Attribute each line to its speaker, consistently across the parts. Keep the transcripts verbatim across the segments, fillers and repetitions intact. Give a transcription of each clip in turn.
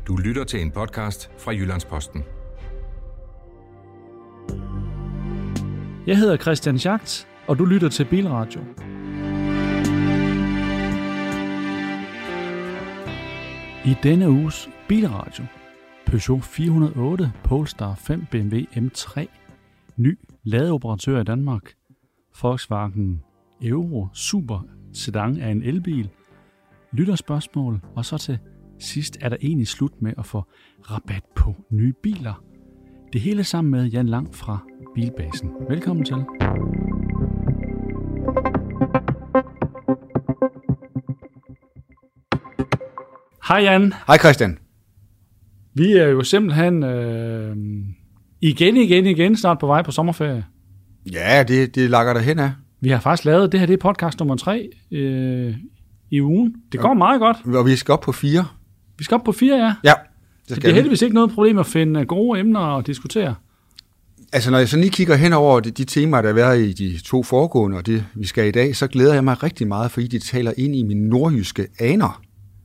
Speaker 1: Du lytter til en podcast fra Jyllands-Posten.
Speaker 2: Jeg hedder Christian Schacht, og du lytter til Bilradio. I denne uges Bilradio, Peugeot fire hundrede og otte, Polestar fem, B M W M tre, ny ladeoperatør i Danmark, Volkswagen Euro Super Sedan er en elbil, lytterspørgsmål, og så til sidst er der egentlig slut med at få rabat på nye biler. Det hele sammen med Jan Lang fra Bilbasen. Velkommen til. Hej Jan.
Speaker 3: Hej Christian.
Speaker 2: Vi er jo simpelthen øh, igen, igen, igen snart på vej på sommerferie.
Speaker 3: Ja, det, det lakker der hen af.
Speaker 2: Vi har faktisk lavet, det her det er podcast nummer tre øh, i ugen. Det går ja. meget godt.
Speaker 3: Og vi skal op på fire. Vi
Speaker 2: skal op på fire, ja.
Speaker 3: Ja.
Speaker 2: Det, det er heldigvis ikke noget problem at finde gode emner at diskutere.
Speaker 3: Altså, når jeg så lige kigger hen over de, de temaer, der har været i de to foregående, og det vi skal i dag, så glæder jeg mig rigtig meget, fordi de taler ind i mine nordjyske aner.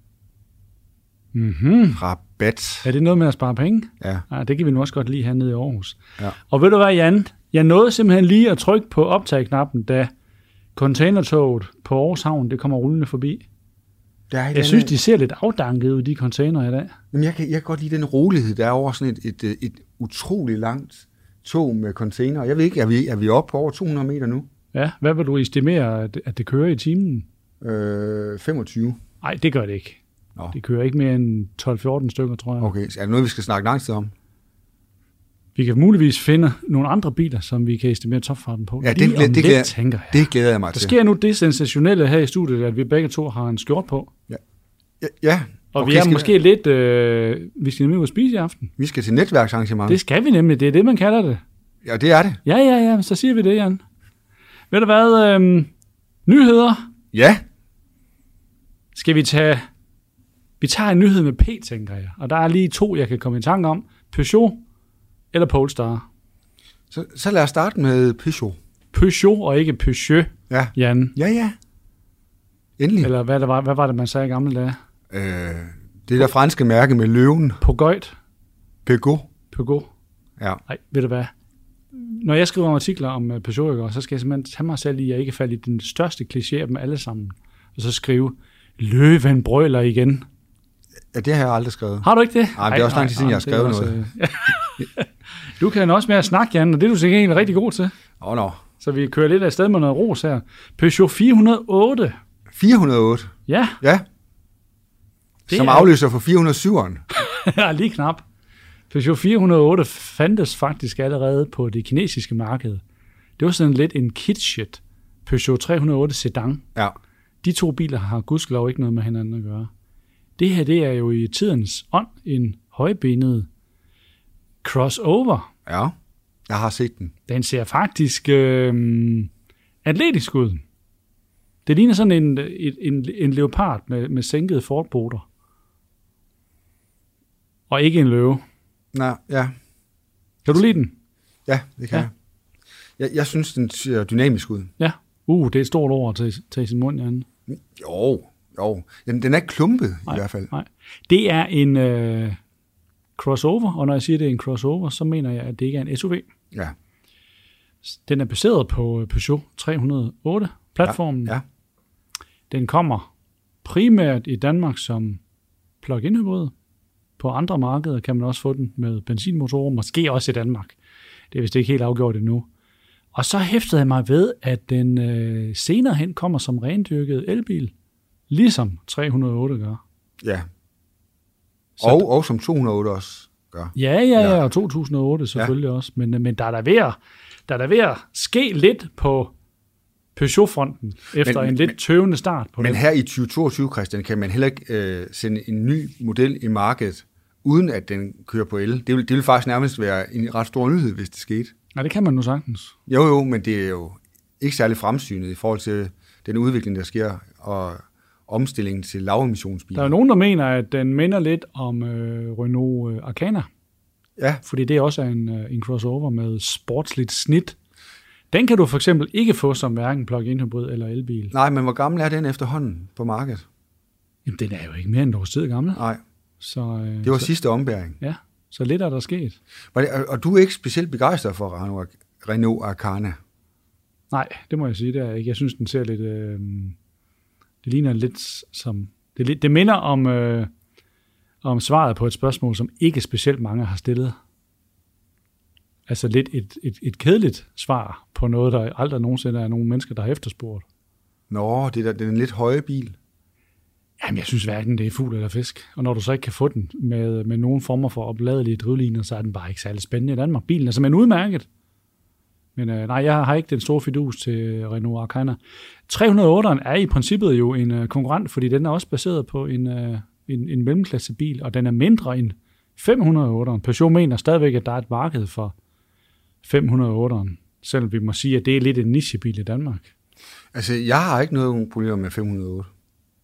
Speaker 2: Mhm.
Speaker 3: Rabat.
Speaker 2: Er det noget med at spare penge?
Speaker 3: Ja.
Speaker 2: Ja, det kan vi nu også godt lige have nede i Aarhus.
Speaker 3: Ja.
Speaker 2: Og ved du hvad, Jan? Jeg nåede simpelthen lige at trykke på optagknappen, da containertoget på Aarhus Havn, det kommer rullende forbi. Jeg den, synes, de ser lidt afdanket ud, de container i dag.
Speaker 3: Jamen, jeg kan, jeg kan godt lide den rolighed, der er over sådan et, et, et utroligt langt tog med container. Jeg ved ikke, er vi, er vi oppe på over to hundrede meter nu?
Speaker 2: Ja, hvad vil du estimere, at, at det kører i timen?
Speaker 3: Øh, femogtyve.
Speaker 2: Nej, det gør det ikke. Nå. Det kører ikke mere end tolv fjorten stykker, tror jeg.
Speaker 3: Okay, så er det noget, vi skal snakke lang tid om?
Speaker 2: Vi kan muligvis finde nogle andre biler, som vi kan estimere topfarten på.
Speaker 3: Ja, det, det, det,
Speaker 2: lidt,
Speaker 3: glæder,
Speaker 2: tænker jeg.
Speaker 3: det glæder jeg mig
Speaker 2: Der
Speaker 3: til.
Speaker 2: Der sker nu det sensationelle her i studiet, at vi begge to har en skjort på.
Speaker 3: Ja. Ja, ja.
Speaker 2: Og
Speaker 3: okay,
Speaker 2: vi er
Speaker 3: skal
Speaker 2: måske vi... lidt... Øh, vi skal nemlig ud og spise i aften.
Speaker 3: Vi skal til netværksarrangement.
Speaker 2: Det skal vi nemlig. Det er det, man kalder det.
Speaker 3: Ja, det er det.
Speaker 2: Ja, ja, ja. Så siger vi det, Jan. Ved du hvad? Øh, nyheder.
Speaker 3: Ja.
Speaker 2: Skal vi tage... Vi tager en nyhed med P, tænker jeg. Og der er lige to, jeg kan komme i tanke om. Peugeot eller Polestar.
Speaker 3: Så, så lad os starte med Peugeot.
Speaker 2: Peugeot og ikke Peugeot,
Speaker 3: ja.
Speaker 2: Jan.
Speaker 3: Ja, ja. Endelig.
Speaker 2: Eller hvad, der var, hvad var det, man sagde i gamle dage?
Speaker 3: Øh, det der franske mærke med løven.
Speaker 2: Peugeot.
Speaker 3: Peugeot.
Speaker 2: Peugeot.
Speaker 3: Ja.
Speaker 2: Nej, ved du hvad? Når jeg skriver artikler om Peugeot, så skal jeg simpelthen tage mig selv i, at jeg ikke falder i den største kliché af dem alle sammen. Og så skrive, løven brøler igen.
Speaker 3: Ja, det har jeg aldrig skrevet.
Speaker 2: Har du ikke det?
Speaker 3: Nej, det er også lang tid siden, jeg har skrevet
Speaker 2: også,
Speaker 3: noget.
Speaker 2: Du kan også med at snakke, Jan, og det er du sikkert egentlig rigtig god til.
Speaker 3: Åh, oh, no.
Speaker 2: Så vi kører lidt af sted med noget ros her. Peugeot fire hundrede og otte.
Speaker 3: fire hundrede og otte?
Speaker 2: Ja.
Speaker 3: Ja. Det Som er... afløser for fire hundrede og syveren.
Speaker 2: Ja, lige knap. Peugeot fire hundrede og otte fandtes faktisk allerede på det kinesiske marked. Det var sådan lidt en kitschet Peugeot tre hundrede og otte Sedan.
Speaker 3: Ja.
Speaker 2: De to biler har gudskelov ikke noget med hinanden at gøre. Det her, det er jo i tidens ånd en højbenet crossover.
Speaker 3: Ja, jeg har set den.
Speaker 2: Den ser faktisk øh, atletisk ud. Det ligner sådan en, en, en, en leopard med, med sænkede forpoter. Og ikke en løve.
Speaker 3: Nej, ja.
Speaker 2: Kan du lide den?
Speaker 3: Ja, det kan ja. jeg. jeg. Jeg synes, den ser dynamisk ud.
Speaker 2: Ja. Uh, det er et stort ord til, til sin mund, Jan.
Speaker 3: Jo, jo. Den, den er klumpet nej, i hvert fald.
Speaker 2: Nej. Det er en øh, crossover, og når jeg siger, det er en crossover, så mener jeg, at det ikke er en S U V.
Speaker 3: Ja.
Speaker 2: Den er baseret på Peugeot tre hundrede og otte-platformen.
Speaker 3: Ja. Ja.
Speaker 2: Den kommer primært i Danmark som plug-in hybrid. På andre markeder kan man også få den med benzinmotorer, måske også i Danmark. Det er vist ikke helt afgjort endnu. Og så hæftede jeg mig ved, at den øh, senere hen kommer som rendyrket elbil, ligesom tre hundrede og otte gør.
Speaker 3: Ja. Og, og som to hundrede og otte også gør.
Speaker 2: Ja, ja, ja, og to tusind og otte selvfølgelig ja. også. Men, men der er der ved at, der er der ved at ske lidt på Peugeot-fronten, efter men, en lidt tøvende start. På
Speaker 3: men
Speaker 2: det.
Speaker 3: her i tyve toogtyve, Christian, kan man heller ikke øh, sende en ny model i markedet, uden at den kører på el. Det vil, det vil faktisk nærmest være en ret stor nyhed, hvis det skete.
Speaker 2: Nej, det kan man nu sagtens.
Speaker 3: Jo, jo, men det er jo ikke særlig fremsynet i forhold til den udvikling, der sker, og omstillingen til lavemissionsbiler.
Speaker 2: Der er nogen, der mener, at den minder lidt om øh, Renault Arcana.
Speaker 3: Ja.
Speaker 2: Fordi det også er en, en crossover med sportsligt snit. Den kan du for eksempel ikke få som hverken plug-in hybrid eller elbil.
Speaker 3: Nej, men hvor gammel er den efterhånden på markedet?
Speaker 2: Jamen, den er jo ikke mere end et års tid gammel.
Speaker 3: Nej.
Speaker 2: Så, øh,
Speaker 3: det var
Speaker 2: så,
Speaker 3: sidste ombæring.
Speaker 2: Ja, så lidt er der sket.
Speaker 3: Og, og du er ikke specielt begejstret for Renault, Renault Arcana?
Speaker 2: Nej, det må jeg sige, det er ikke. Jeg synes, den ser lidt... Øh, det ligner lidt som... Det, det minder om, øh, om svaret på et spørgsmål, som ikke specielt mange har stillet. Altså lidt et, et, et kedeligt svar på noget, der aldrig nogensinde er nogen mennesker, der har efterspurgt.
Speaker 3: Nå, det er, det er en lidt høje bil.
Speaker 2: Jamen, jeg synes hverken, det er fugl eller fisk. Og når du så ikke kan få den med, med nogen former for opladelige drivliner, så er den bare ikke særlig spændende i Danmark. Bilen er simpelthen udmærket. Men øh, nej, jeg har ikke den store fidus til Renault Arcana. tre hundrede og otte er i princippet jo en øh, konkurrent, fordi den er også baseret på en, øh, en, en mellemklassebil, og den er mindre end fem hundrede og otte. Peugeot mener stadigvæk, at der er et marked for fem hundrede og otte, selvom vi må sige, at det er lidt en nichebil i Danmark.
Speaker 3: Altså, jeg har ikke noget problem med fem hundrede og otte.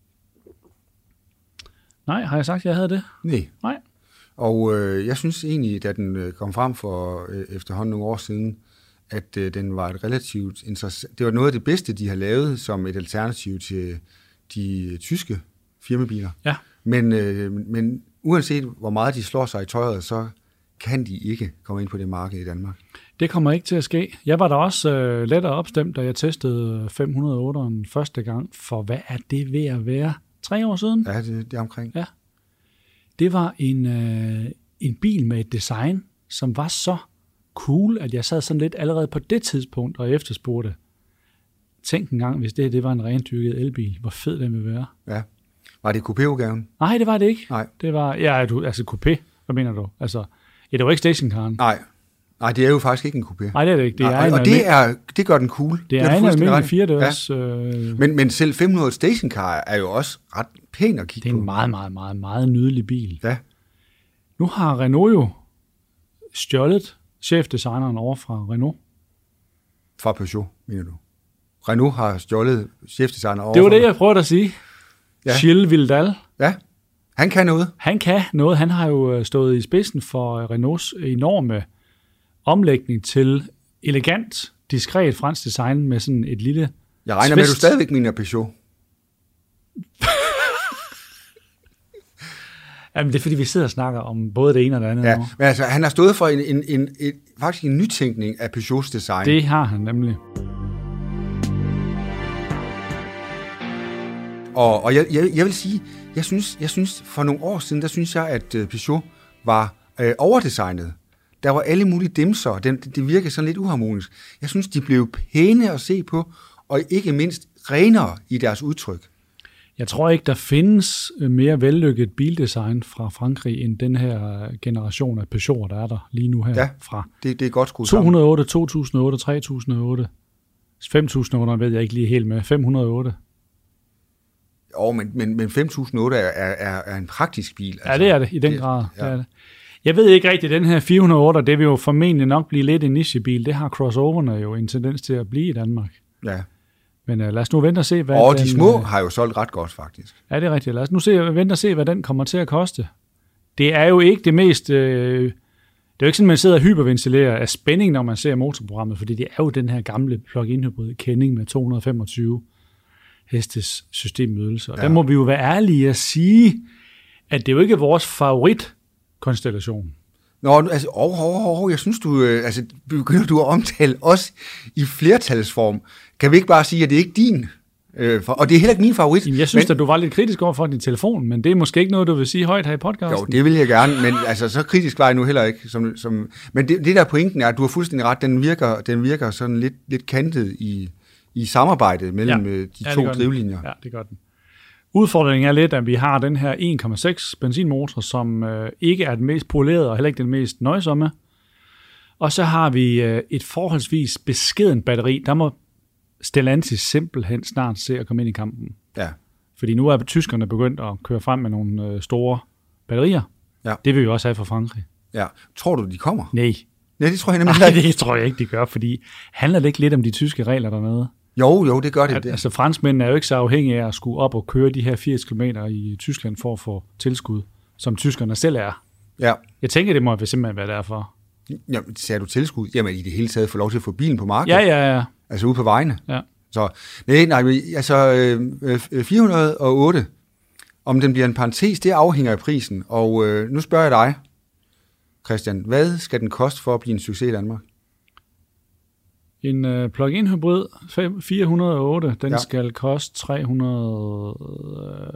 Speaker 2: Nej, har jeg sagt, at jeg havde det?
Speaker 3: Nej.
Speaker 2: Nej.
Speaker 3: Og øh, jeg synes egentlig, da den øh, kom frem for øh, efterhånden nogle år siden, at øh, den var et relativt interessant... Det var noget af det bedste, de har lavet som et alternativ til de øh, tyske firmabiler.
Speaker 2: Ja.
Speaker 3: Men, øh, men uanset hvor meget de slår sig i tøjet, så kan de ikke komme ind på det marked i Danmark.
Speaker 2: Det kommer ikke til at ske. Jeg var da også øh, lettere opstemt, da jeg testede fem hundrede og otte første gang, for hvad er det ved at være? Tre år siden?
Speaker 3: Ja, det, det er omkring.
Speaker 2: Ja. Det var en, øh, en bil med et design, som var så cool, at jeg sad sådan lidt allerede på det tidspunkt og efterspurgte. Tænk en gang, hvis det, det var en rendyrket elbil, hvor fed den ville være.
Speaker 3: Ja. Var det coupé-udgaven?
Speaker 2: Nej, det var det ikke.
Speaker 3: Nej.
Speaker 2: Det var, ja, du, altså coupé. Hvad mener du? Altså, ja, det var ikke stationcaren.
Speaker 3: Nej. Nej, det er jo faktisk ikke en coupé.
Speaker 2: Nej, det er det ikke. Det er
Speaker 3: Nej,
Speaker 2: en
Speaker 3: og det, er, det gør den cool.
Speaker 2: Det er,
Speaker 3: det
Speaker 2: er en almindelig firedørs...
Speaker 3: Ja.
Speaker 2: Øh,
Speaker 3: men, men selv fem hundrede stationcar er jo også ret pæn at kigge på.
Speaker 2: Det er en meget, meget, meget, meget nydelig bil.
Speaker 3: Ja.
Speaker 2: Nu har Renault jo stjålet chefdesigneren over fra Renault.
Speaker 3: Fra Peugeot, mener du? Renault har stjålet chefdesigneren over.
Speaker 2: Det var det, jeg prøvede at sige. Ja. Gilles Villedal.
Speaker 3: Ja, han kan noget.
Speaker 2: Han kan noget. Han har jo stået i spidsen for Renaults enorme omlægning til elegant, diskret fransk design med sådan et lille
Speaker 3: Jeg regner
Speaker 2: twist.
Speaker 3: med, at du stadigvæk mener Peugeot.
Speaker 2: Jamen, det er fordi, vi sidder og snakker om både det ene og det andet.
Speaker 3: Ja,
Speaker 2: nu.
Speaker 3: men altså, han har stået for en, en, en, en, faktisk en nytænkning af Peugeots design.
Speaker 2: Det har han nemlig.
Speaker 3: Og, og jeg, jeg, jeg vil sige, jeg synes, jeg synes, for nogle år siden, der synes jeg, at Peugeot var øh, overdesignet. Der var alle mulige dimser, det, det virkede sådan lidt uharmonisk. Jeg synes, de blev pæne at se på, og ikke mindst renere i deres udtryk.
Speaker 2: Jeg tror ikke, der findes mere vellykket bildesign fra Frankrig, end den her generation af Peugeot, der er der lige nu her.
Speaker 3: Ja,
Speaker 2: fra
Speaker 3: det, det er godt skruet
Speaker 2: to hundrede og otte, to tusind og otte, tre tusind og otte, fem tusind og otte ved jeg ikke lige helt med, fem hundrede og otte.
Speaker 3: Jo, men, men, men fem tusind og otte er, er, er en praktisk bil. Altså.
Speaker 2: Ja, det er det, i den
Speaker 3: det,
Speaker 2: grad.
Speaker 3: Ja.
Speaker 2: Det er det. Jeg ved ikke rigtigt, den her fire hundrede og otte, det vil jo formentlig nok blive lidt en nichebil. Det har crossoverne jo en tendens til at blive i Danmark.
Speaker 3: Ja.
Speaker 2: Men uh, lad os nu vente og se, hvad
Speaker 3: og
Speaker 2: den,
Speaker 3: de små
Speaker 2: uh,
Speaker 3: har jo solgt ret godt, faktisk.
Speaker 2: Ja, det er rigtigt. Lad os nu se, vente og se, hvad den kommer til at koste. Det er jo ikke det mest... Øh, det er jo ikke sådan, man sidder og hyperventilerer af spænding, når man ser motorprogrammet, fordi det er jo den her gamle plug-in hybrid kending med to hundrede og femogtyve hestes systemydelse. Og ja. Der må vi jo være ærlige at sige, at det er jo ikke vores favoritkonstellation.
Speaker 3: Nå, altså, oh, oh, oh, jeg synes, du øh, altså, begynder du at omtale os i flertalsform. Kan vi ikke bare sige, at det er ikke din? Øh, for, og det er heller ikke min favorit.
Speaker 2: Jamen, jeg synes,
Speaker 3: men,
Speaker 2: at du var lidt kritisk over for din telefon, men det er måske ikke noget, du vil sige højt her i podcasten.
Speaker 3: Jo, det vil jeg gerne, men altså, så kritisk var jeg nu heller ikke. Som, som, men det, det der pointen er, at du har fuldstændig ret, den virker, den virker sådan lidt, lidt kantet i, i samarbejdet mellem ja. de
Speaker 2: ja,
Speaker 3: to drivlinjer.
Speaker 2: Ja, det gør den. Udfordringen er lidt, at vi har den her en komma seks benzinmotor, som øh, ikke er den mest polerede og heller ikke den mest nøjsomme. Og så har vi øh, et forholdsvis beskeden batteri. Der må Stellantis simpelthen snart se at komme ind i kampen.
Speaker 3: Ja.
Speaker 2: Fordi nu er tyskerne begyndt at køre frem med nogle øh, store batterier.
Speaker 3: Ja.
Speaker 2: Det vil vi også have fra Frankrig.
Speaker 3: Ja. Tror du, de kommer?
Speaker 2: Nej.
Speaker 3: Nej, det tror jeg nemlig
Speaker 2: ikke. det tror jeg ikke, de gør, fordi handler det ikke lidt om de tyske regler dernede?
Speaker 3: Jo, jo, det gør det.
Speaker 2: At, altså, franskmændene er jo ikke så afhængige af at skulle op og køre de her firs kilometer i Tyskland for at få tilskud, som tyskerne selv er.
Speaker 3: Ja.
Speaker 2: Jeg tænker, det må simpelthen være derfor.
Speaker 3: Jamen, sagde du tilskud? Jamen, i det hele taget få lov til at få bilen på markedet?
Speaker 2: Ja, ja, ja.
Speaker 3: Altså ude på vejene?
Speaker 2: Ja.
Speaker 3: Så, nej, nej, altså øh, fire hundrede og otte, Om den bliver en parentes, det afhænger af prisen. Og øh, nu spørger jeg dig, Christian, hvad skal den koste for at blive en succes i Danmark?
Speaker 2: En uh, plug-in hybrid fire hundrede og otte, den
Speaker 3: ja.
Speaker 2: skal koste tre hundrede... Øh,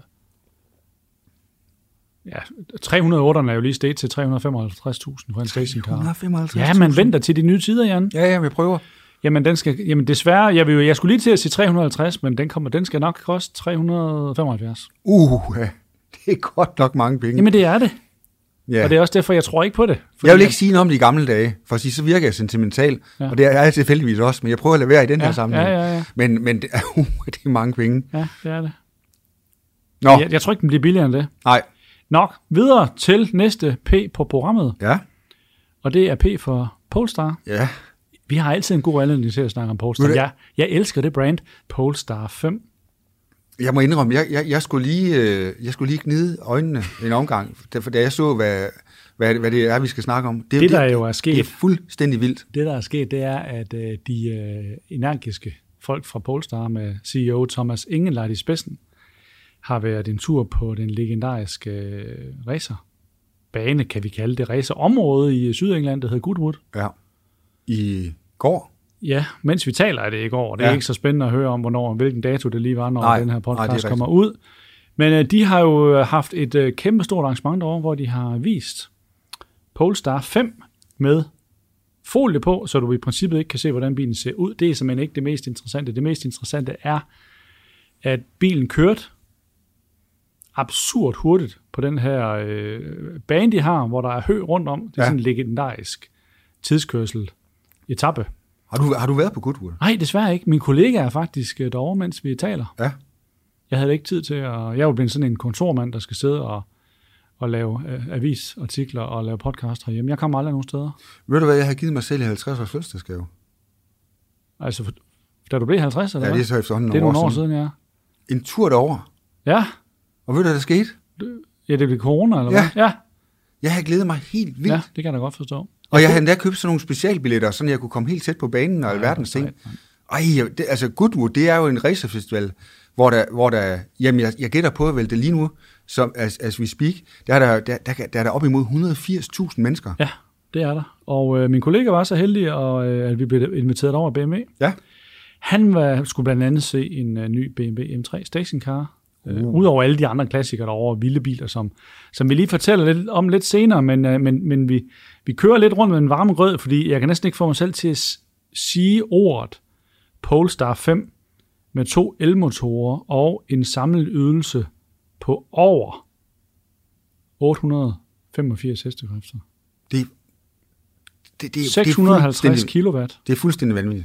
Speaker 2: ja, tre hundrede og otte er jo lige steget til tre hundrede og femoghalvtreds tusind for en stationcar.
Speaker 3: tre hundrede og femoghalvtreds tusind?
Speaker 2: Ja, man venter til de nye tider, Jan.
Speaker 3: Ja, ja, vi prøver.
Speaker 2: Jamen, den skal, jamen desværre, jeg, vil, jeg skulle lige til at sige tre hundrede og halvtreds, men den, kommer, den skal nok koste tre hundrede og femoghalvfjerds.
Speaker 3: Uh, det er godt nok mange penge.
Speaker 2: Jamen, det er det.
Speaker 3: Ja.
Speaker 2: Og det er også derfor, jeg tror ikke på det.
Speaker 3: Jeg vil ikke sige noget om de gamle dage, for at sige, så virker jeg sentimental, ja. Og det er jeg tilfældigvis også, men jeg prøver at lade være i den
Speaker 2: ja,
Speaker 3: her sammenhæng.
Speaker 2: Ja, ja, ja.
Speaker 3: Men, men det, er, uh, det er mange penge.
Speaker 2: Ja, det er det.
Speaker 3: Nå.
Speaker 2: Jeg, jeg tror ikke, den bliver billigere end det.
Speaker 3: Nej.
Speaker 2: Nok, videre til næste P på programmet.
Speaker 3: Ja.
Speaker 2: Og det er P for Polestar.
Speaker 3: Ja.
Speaker 2: Vi har altid en god anledning til at snakke om Polestar. Jeg, jeg elsker det brand, Polestar fem.
Speaker 3: Jeg må indrømme, jeg, jeg, jeg, skulle lige, øh, jeg skulle lige gnide øjnene en omgang, for da jeg så, hvad, hvad, hvad det er, vi skal snakke om. Det,
Speaker 2: det
Speaker 3: det
Speaker 2: der jo er sket,
Speaker 3: det er fuldstændig vildt.
Speaker 2: Det, der er sket, det er, at øh, de øh, energiske folk fra Polestar med C E O Thomas Ingenlath i spidsen, har været en tur på den legendariske øh, racerbane, kan vi kalde det, racerområde i Sydengland, der hedder Goodwood.
Speaker 3: Ja. I går?
Speaker 2: Ja, mens vi taler af det i går. Det er ja. ikke så spændende at høre om, hvornår, hvilken dato det lige var, når nej, den her podcast nej, kommer ud. Men øh, de har jo haft et øh, kæmpe stort arrangement derovre, hvor de har vist Polestar fem med folie på, så du i princippet ikke kan se, hvordan bilen ser ud. Det er simpelthen ikke det mest interessante. Det mest interessante er, at bilen kørte absurd hurtigt på den her øh, bane, de har, hvor der er hø rundt om. Det er ja. sådan en legendarisk tidskørsel etape.
Speaker 3: Har du, har du været på Goodwood?
Speaker 2: Nej, desværre ikke. Min kollega er faktisk derovre, mens vi taler. Ja. Jeg havde ikke tid til at... Jeg er jo blevet sådan en kontormand, der skal sidde og, og lave øh, avisartikler og lave podcast herhjemme. Jeg kommer aldrig nogen steder.
Speaker 3: Ved du hvad, jeg har givet mig selv i halvtreds års fødselsdagsgave?
Speaker 2: Altså, da du blev halvtreds, eller
Speaker 3: ja,
Speaker 2: hvad?
Speaker 3: det er så efterhånden
Speaker 2: nogle år, det er nogle år siden. siden, ja.
Speaker 3: En tur derover.
Speaker 2: Ja.
Speaker 3: Og ved du, hvad der skete?
Speaker 2: Ja, det blev corona, eller
Speaker 3: ja.
Speaker 2: hvad? Ja.
Speaker 3: Jeg har glædet mig helt vildt.
Speaker 2: Ja, det kan jeg da godt forstå.
Speaker 3: Og jeg havde endda købt sådan nogle specialbilletter, så jeg kunne komme helt tæt på banen og ja, alverdens ting. Ej, det, altså Goodwood, det er jo en racerfestival, hvor der, hvor der jamen jeg, jeg gætter på, vel det lige nu, som as, as we speak, der er der, der, der, der er der op imod et hundrede og firs tusind mennesker.
Speaker 2: Ja, det er der. Og øh, min kollega var så heldig, og, øh, at vi blev inviteret over af B M W.
Speaker 3: Ja.
Speaker 2: Han var, skulle blandt andet se en uh, ny B M W M tre stationcar. Uh. Uh, Udover alle de andre klassikere derovre, vilde biler, som, som vi lige fortæller lidt om lidt senere, men, uh, men, men vi, vi kører lidt rundt med en varme grød, fordi jeg kan næsten ikke få mig selv til at sige ordet Polestar fem med to elmotorer og en samlet ydelse på over otte hundrede og femogfirs hestekræfter.
Speaker 3: Det, det, det,
Speaker 2: seks hundrede og halvtreds kilowatt.
Speaker 3: Det er fuldstændig vanvittigt.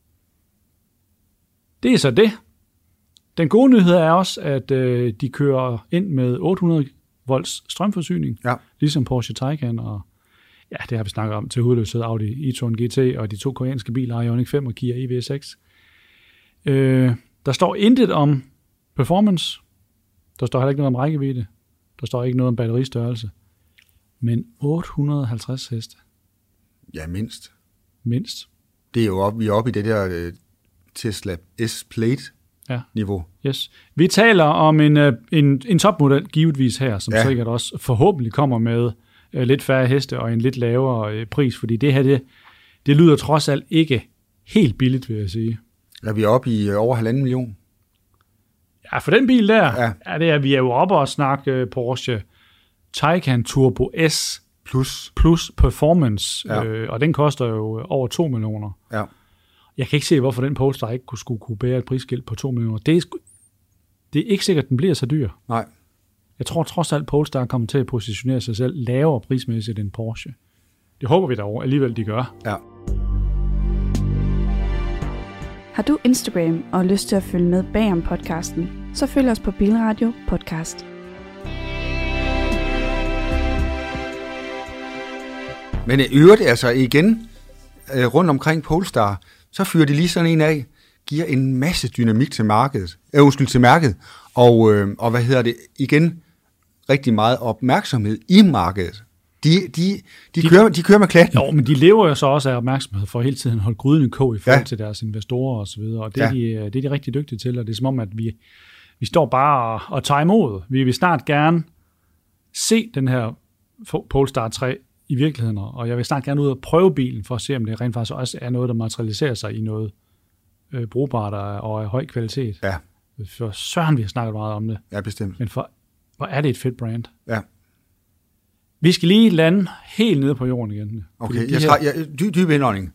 Speaker 2: Det er så det. Den gode nyhed er også, at øh, de kører ind med otte hundrede volts strømforsyning, ja. Ligesom Porsche Taycan, og ja, det har vi snakket om til hudløshed Audi e-tron G T, og de to koreanske biler, Ioniq fem og Kia E V seks. Øh, der står intet om performance, der står heller ikke noget om rækkevidde, der står ikke noget om batteristørrelse, men otte hundrede og halvtreds heste.
Speaker 3: Ja, mindst.
Speaker 2: Mindst.
Speaker 3: Det er jo op, vi er oppe i det der øh, Tesla S-Plate. Ja. Niveau.
Speaker 2: Yes. Vi taler om en, en, en topmodel, givetvis her, som ja. sikkert også forhåbentlig kommer med uh, lidt færre heste og en lidt lavere uh, pris, fordi det her, det, det lyder trods alt ikke helt billigt, vil jeg sige.
Speaker 3: Er vi oppe i uh, over halvanden million?
Speaker 2: Ja, for den bil der, ja. Er det, at vi er jo oppe og snakke uh, Porsche Taycan Turbo S
Speaker 3: plus,
Speaker 2: plus Performance, ja. øh, og den koster jo over to millioner.
Speaker 3: Ja.
Speaker 2: Jeg kan ikke se, hvorfor den Polestar ikke kunne, skulle kunne bære et prisskilt på to millioner. Det er, det er ikke sikkert, at den bliver så dyr.
Speaker 3: Nej.
Speaker 2: Jeg tror trods alt, Polestar kommer til at positionere sig selv lavere prismæssigt end Porsche. Det håber vi derovre alligevel, de gør.
Speaker 3: Ja.
Speaker 4: Har du Instagram og lyst til at følge med bag om podcasten, så følg os på Bilradio Podcast.
Speaker 3: Men i øvrigt, altså igen, øh, rundt omkring Polestar, så fyrer de lige sådan en af, giver en masse dynamik til markedet, øh, undskyld, til mærket, og, øh, og hvad hedder det, igen, rigtig meget opmærksomhed i markedet. De, de, de, de, kører, de kører med klatten.
Speaker 2: Jo, men de lever jo så også af opmærksomhed for hele tiden at holde gryden i kog i forhold ja. til deres investorer og så videre, og det, ja. de, det er de rigtig dygtige til, og det er som om, at vi, vi står bare og, og tager imod. Vi vil snart gerne se den her Polestar tre i virkeligheden, og jeg vil snart gerne ud og prøve bilen, for at se, om det rent faktisk også er noget, der materialiserer sig i noget øh, brugbart og af høj kvalitet.
Speaker 3: Ja.
Speaker 2: For søren, vi har snakket meget om det.
Speaker 3: Ja, bestemt.
Speaker 2: Men for, hvor er det et fedt brand.
Speaker 3: Ja.
Speaker 2: Vi skal lige lande helt nede på jorden igen.
Speaker 3: Okay, jeg tager jeg, dy, dyb indånding.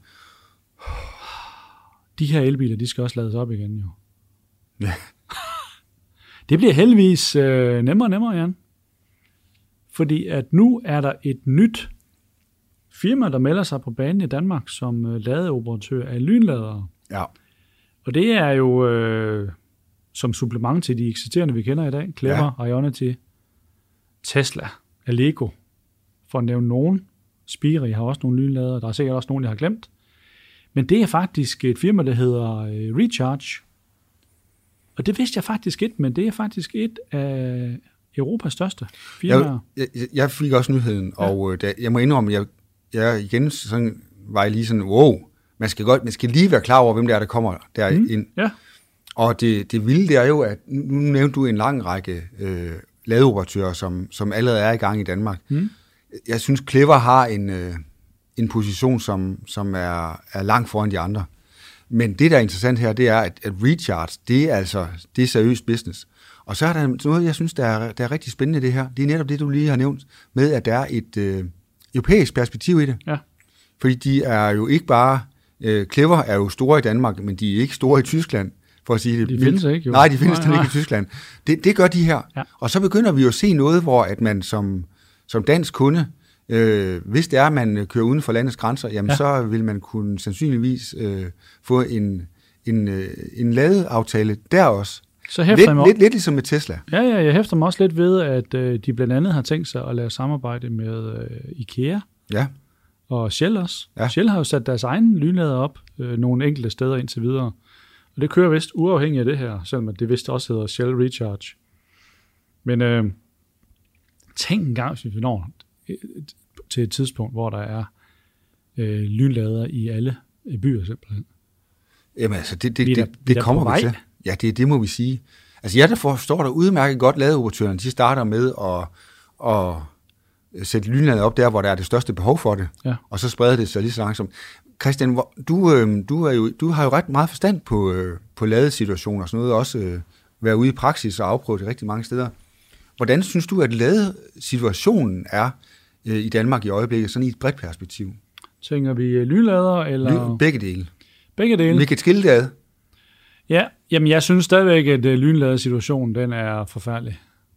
Speaker 2: De her elbiler, de skal også lades op igen, jo.
Speaker 3: Ja.
Speaker 2: Det bliver heldigvis øh, nemmere og nemmere, Jan. Fordi at nu er der et nyt firma, der melder sig på banen i Danmark som øh, ladeoperatør af lynladere.
Speaker 3: Ja.
Speaker 2: Og det er jo øh, som supplement til de eksisterende, vi kender i dag. Clever, ja. Ionity, Tesla, Allego, for at nævne nogen. Spiri har også nogle lynladere. Der er sikkert også nogen, jeg har glemt. Men det er faktisk et firma, der hedder øh, Recharge. Og det vidste jeg faktisk ikke, men det er faktisk et af Europas største firmaer.
Speaker 3: Jeg, jeg, jeg fik også nyheden, ja. og da, jeg må indrømme, jeg, jeg igen sådan, var jeg lige sådan, wow, man skal, godt, man skal lige være klar over, hvem det er, der kommer derind.
Speaker 2: Mm, ja.
Speaker 3: Og det, det vilde, det er jo, at nu nævnte du en lang række øh, ladeoperatører, som, som allerede er i gang i Danmark. Mm. Jeg synes, Clever har en, øh, en position, som, som er, er langt foran de andre. Men det, der er interessant her, det er, at, at Recharge, det er altså det er seriøst business. Og så er der noget, jeg synes, der er, der er rigtig spændende det her. Det er netop det, du lige har nævnt, med at der er et øh, europæisk perspektiv i det.
Speaker 2: Ja.
Speaker 3: Fordi de er jo ikke bare, øh, Clever er jo store i Danmark, men de er ikke store i Tyskland, for at sige det.
Speaker 2: De findes ikke, jo.
Speaker 3: Nej, de findes
Speaker 2: nej, nej.
Speaker 3: ikke i Tyskland. Det, det gør de her. Ja. Og så begynder vi jo at se noget, hvor at man som, som dansk kunde, øh, hvis det er, at man kører uden for landets grænser, jamen ja. så vil man kunne sandsynligvis øh, få en, en, øh, en ladeaftale der også.
Speaker 2: Så lidt,
Speaker 3: mig, lidt, lidt ligesom med Tesla.
Speaker 2: Ja, ja, jeg hæfter mig også lidt ved, at øh, de blandt andet har tænkt sig at lave samarbejde med øh, IKEA
Speaker 3: ja.
Speaker 2: og Shell også.
Speaker 3: Ja.
Speaker 2: Shell har jo sat deres egen lynlader op øh, nogle enkelte steder indtil videre. Og det kører vist uafhængigt af det her, selvom det vist også hedder Shell Recharge. Men øh, tænk en gang, hvis vi når til et tidspunkt, hvor der er øh, lynlader i alle byer simpelthen.
Speaker 3: Jamen altså, det, det,
Speaker 2: vi der,
Speaker 3: det, det kommer vi til. Ja, det, det må vi sige. Altså, jeg der forstår der udmærket godt ladeoperatørerne. De starter med at, at sætte lynlader op der, hvor der er det største behov for det. Ja. Og så spreder det sig lige så langsomt. Christian, du, øh, du, er jo, du har jo ret meget forstand på, øh, på ladesituationer og sådan noget. Også øh, være ude i praksis og afprøve det rigtig mange steder. Hvordan synes du, at ladesituationen er øh, i Danmark i øjeblikket, sådan i et bredt perspektiv?
Speaker 2: Tænker vi lynlader eller?
Speaker 3: Begge dele.
Speaker 2: Begge dele.
Speaker 3: Vi kan skille det ad.
Speaker 2: Ja, jamen jeg synes stadigvæk, at lynladesituationen, den er forfærdelig.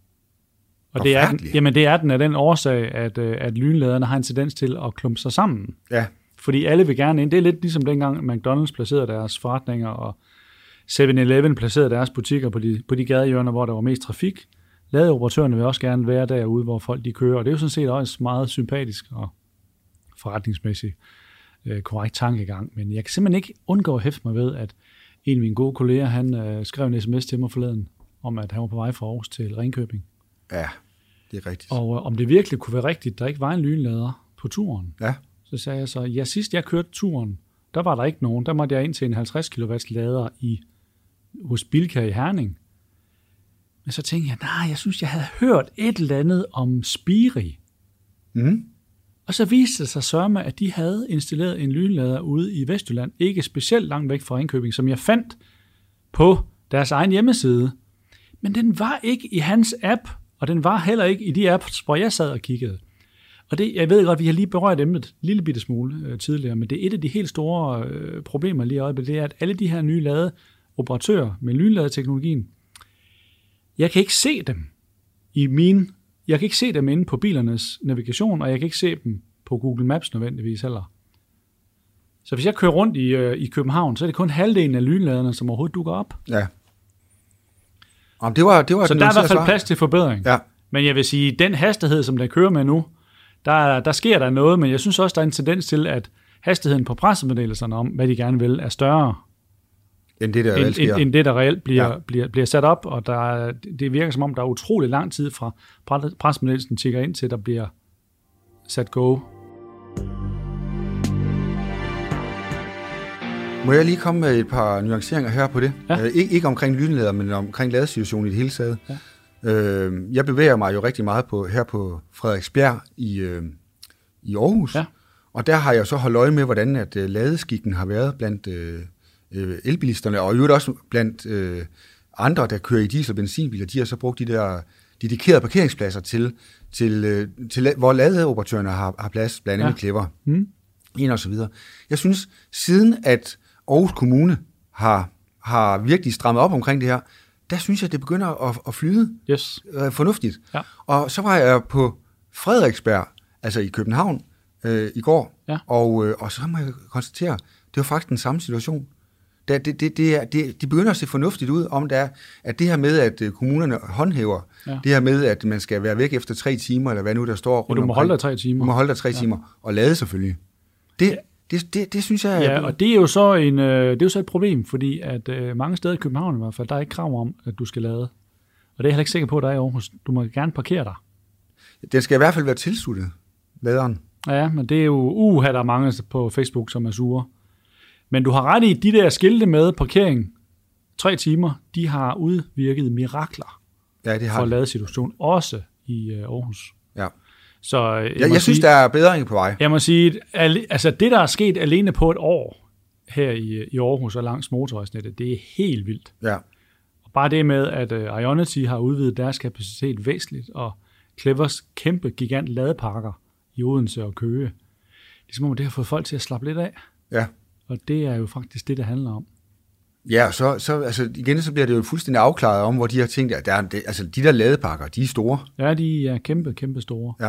Speaker 2: Og det er, jamen det er den af den årsag, at, at lynladerne har en tendens til at klumpe sig sammen.
Speaker 3: Ja.
Speaker 2: Fordi alle vil gerne ind. Det er lidt ligesom dengang McDonald's placerede deres forretninger, og seven eleven placerede deres butikker på de, på de gadehjørner, hvor der var mest trafik. Ladeoperatørerne vil også gerne være derude, hvor folk de kører. Og det er jo sådan set også meget sympatisk og forretningsmæssigt øh, korrekt tankegang. Men jeg kan simpelthen ikke undgå at hæfte mig ved, at en af mine gode kolleger, han øh, skrev en sms til mig forleden, om at han var på vej fra Aarhus til Ringkøbing.
Speaker 3: Ja, det er rigtigt.
Speaker 2: Og øh, om det virkelig kunne være rigtigt, der ikke var en lynlader på turen.
Speaker 3: Ja.
Speaker 2: Så sagde jeg så, ja, sidst jeg kørte turen, der var der ikke nogen. Der måtte jeg ind til en halvtreds kilowatt lader i, hos Bilka i Herning. Men så tænkte jeg, nej, jeg synes, jeg havde hørt et eller andet om Spiri.
Speaker 3: Mm.
Speaker 2: Og så viste det sig sørme, at de havde installeret en lynlader ude i Vestjylland, ikke specielt langt væk fra Ringkøbing, som jeg fandt på deres egen hjemmeside. Men den var ikke i hans app, og den var heller ikke i de apps, hvor jeg sad og kiggede. Og det, jeg ved godt, vi har lige berørt emnet en lille bitte smule øh, tidligere, men det er et af de helt store øh, problemer lige i øjeblikket, det er, at alle de her nye ladeoperatører med lynladeteknologien, jeg kan ikke se dem i min, jeg kan ikke se dem inde på bilernes navigation, og jeg kan ikke se dem på Google Maps nødvendigvis heller. Så hvis jeg kører rundt i, øh, i København, så er det kun halvdelen af lynladerne, som overhovedet dukker op.
Speaker 3: Ja. Om det var, det var
Speaker 2: så der er i hvert fald plads til forbedring.
Speaker 3: Ja.
Speaker 2: Men jeg vil sige, den hastighed, som den kører med nu, der, der sker der noget, men jeg synes også, der er en tendens til, at hastigheden på pressemeddelelserne om, hvad de gerne vil, er større
Speaker 3: end det, der
Speaker 2: end,
Speaker 3: reelt,
Speaker 2: end, end det, der reelt bliver,
Speaker 3: ja.
Speaker 2: bliver, bliver sat op, og der, det virker som om, der er utrolig lang tid fra pressemeddelelsen tikker ind til, der bliver sat go.
Speaker 3: Må jeg lige komme med et par nuanceringer her på det?
Speaker 2: Ja.
Speaker 3: Øh, ikke, ikke omkring lynlader, men omkring ladesituationen i det hele taget. Ja. Øh, jeg bevæger mig jo rigtig meget på, her på Frederiksbjerg i, øh, i Aarhus. Ja. Og der har jeg så holdt øje med, hvordan at øh, ladeskikken har været blandt øh, øh, elbilisterne, og i øvrigt også blandt øh, andre, der kører i diesel- og benzinbiler. De har så brugt de der dedikerede parkeringspladser til, til, øh, til hvor ladeoperatørerne har, har plads, blandt andet ja. Clever. Mm. En og så videre. Jeg synes, siden at Aarhus Kommune har, har virkelig strammet op omkring det her, der synes jeg, det begynder at, at flyde
Speaker 2: yes.
Speaker 3: øh, fornuftigt.
Speaker 2: Ja.
Speaker 3: Og så var jeg på Frederiksberg, altså i København, øh, i går, ja. og, øh, og så må jeg konstatere, det var faktisk den samme situation. Det, det, det, det, er, det, de begynder at se fornuftigt ud, om det er, at det her med, at kommunerne håndhæver, ja. det her med, at man skal være væk efter tre timer, eller hvad nu der står rundt
Speaker 2: ja, du må
Speaker 3: omkring.
Speaker 2: holde dig tre timer.
Speaker 3: Du må holde dig tre ja. timer, og lade selvfølgelig. Det, ja. det, det, det synes jeg...
Speaker 2: Ja, og det er jo så, en, det er jo så et problem, fordi at øh, mange steder i København i hvert fald, der er ikke krav om, at du skal lade. Og det er jeg heller ikke sikker på, at der er i Aarhus. Du må gerne parkere dig.
Speaker 3: Den skal i hvert fald være tilsluttet, laderen.
Speaker 2: Ja, men det er jo, uha, der er mange på Facebook, som er sure. Men du har ret i, de der skilte med parkering, tre timer, de har udvirket mirakler
Speaker 3: ja, det har
Speaker 2: for ladesituation, også i øh, Aarhus.
Speaker 3: Ja.
Speaker 2: Så jeg,
Speaker 3: jeg, jeg
Speaker 2: sige,
Speaker 3: synes, der er bedring på vej.
Speaker 2: Jeg må sige, at altså det, der er sket alene på et år her i, i Aarhus og langs motorvejsnettet, det er helt vildt.
Speaker 3: Ja.
Speaker 2: Og bare det med, at uh, Ionity har udvidet deres kapacitet væsentligt, og Clevers kæmpe gigant ladeparker i Odense og Køge, det er som om, det har fået folk til at slappe lidt af.
Speaker 3: Ja.
Speaker 2: Og det er jo faktisk det, det handler om.
Speaker 3: Ja, så, så altså igen, så bliver det jo fuldstændig afklaret om, hvor de har tænkt, at der er, det, altså de der ladepakker, de er store.
Speaker 2: Ja, de er kæmpe, kæmpe store.
Speaker 3: Ja.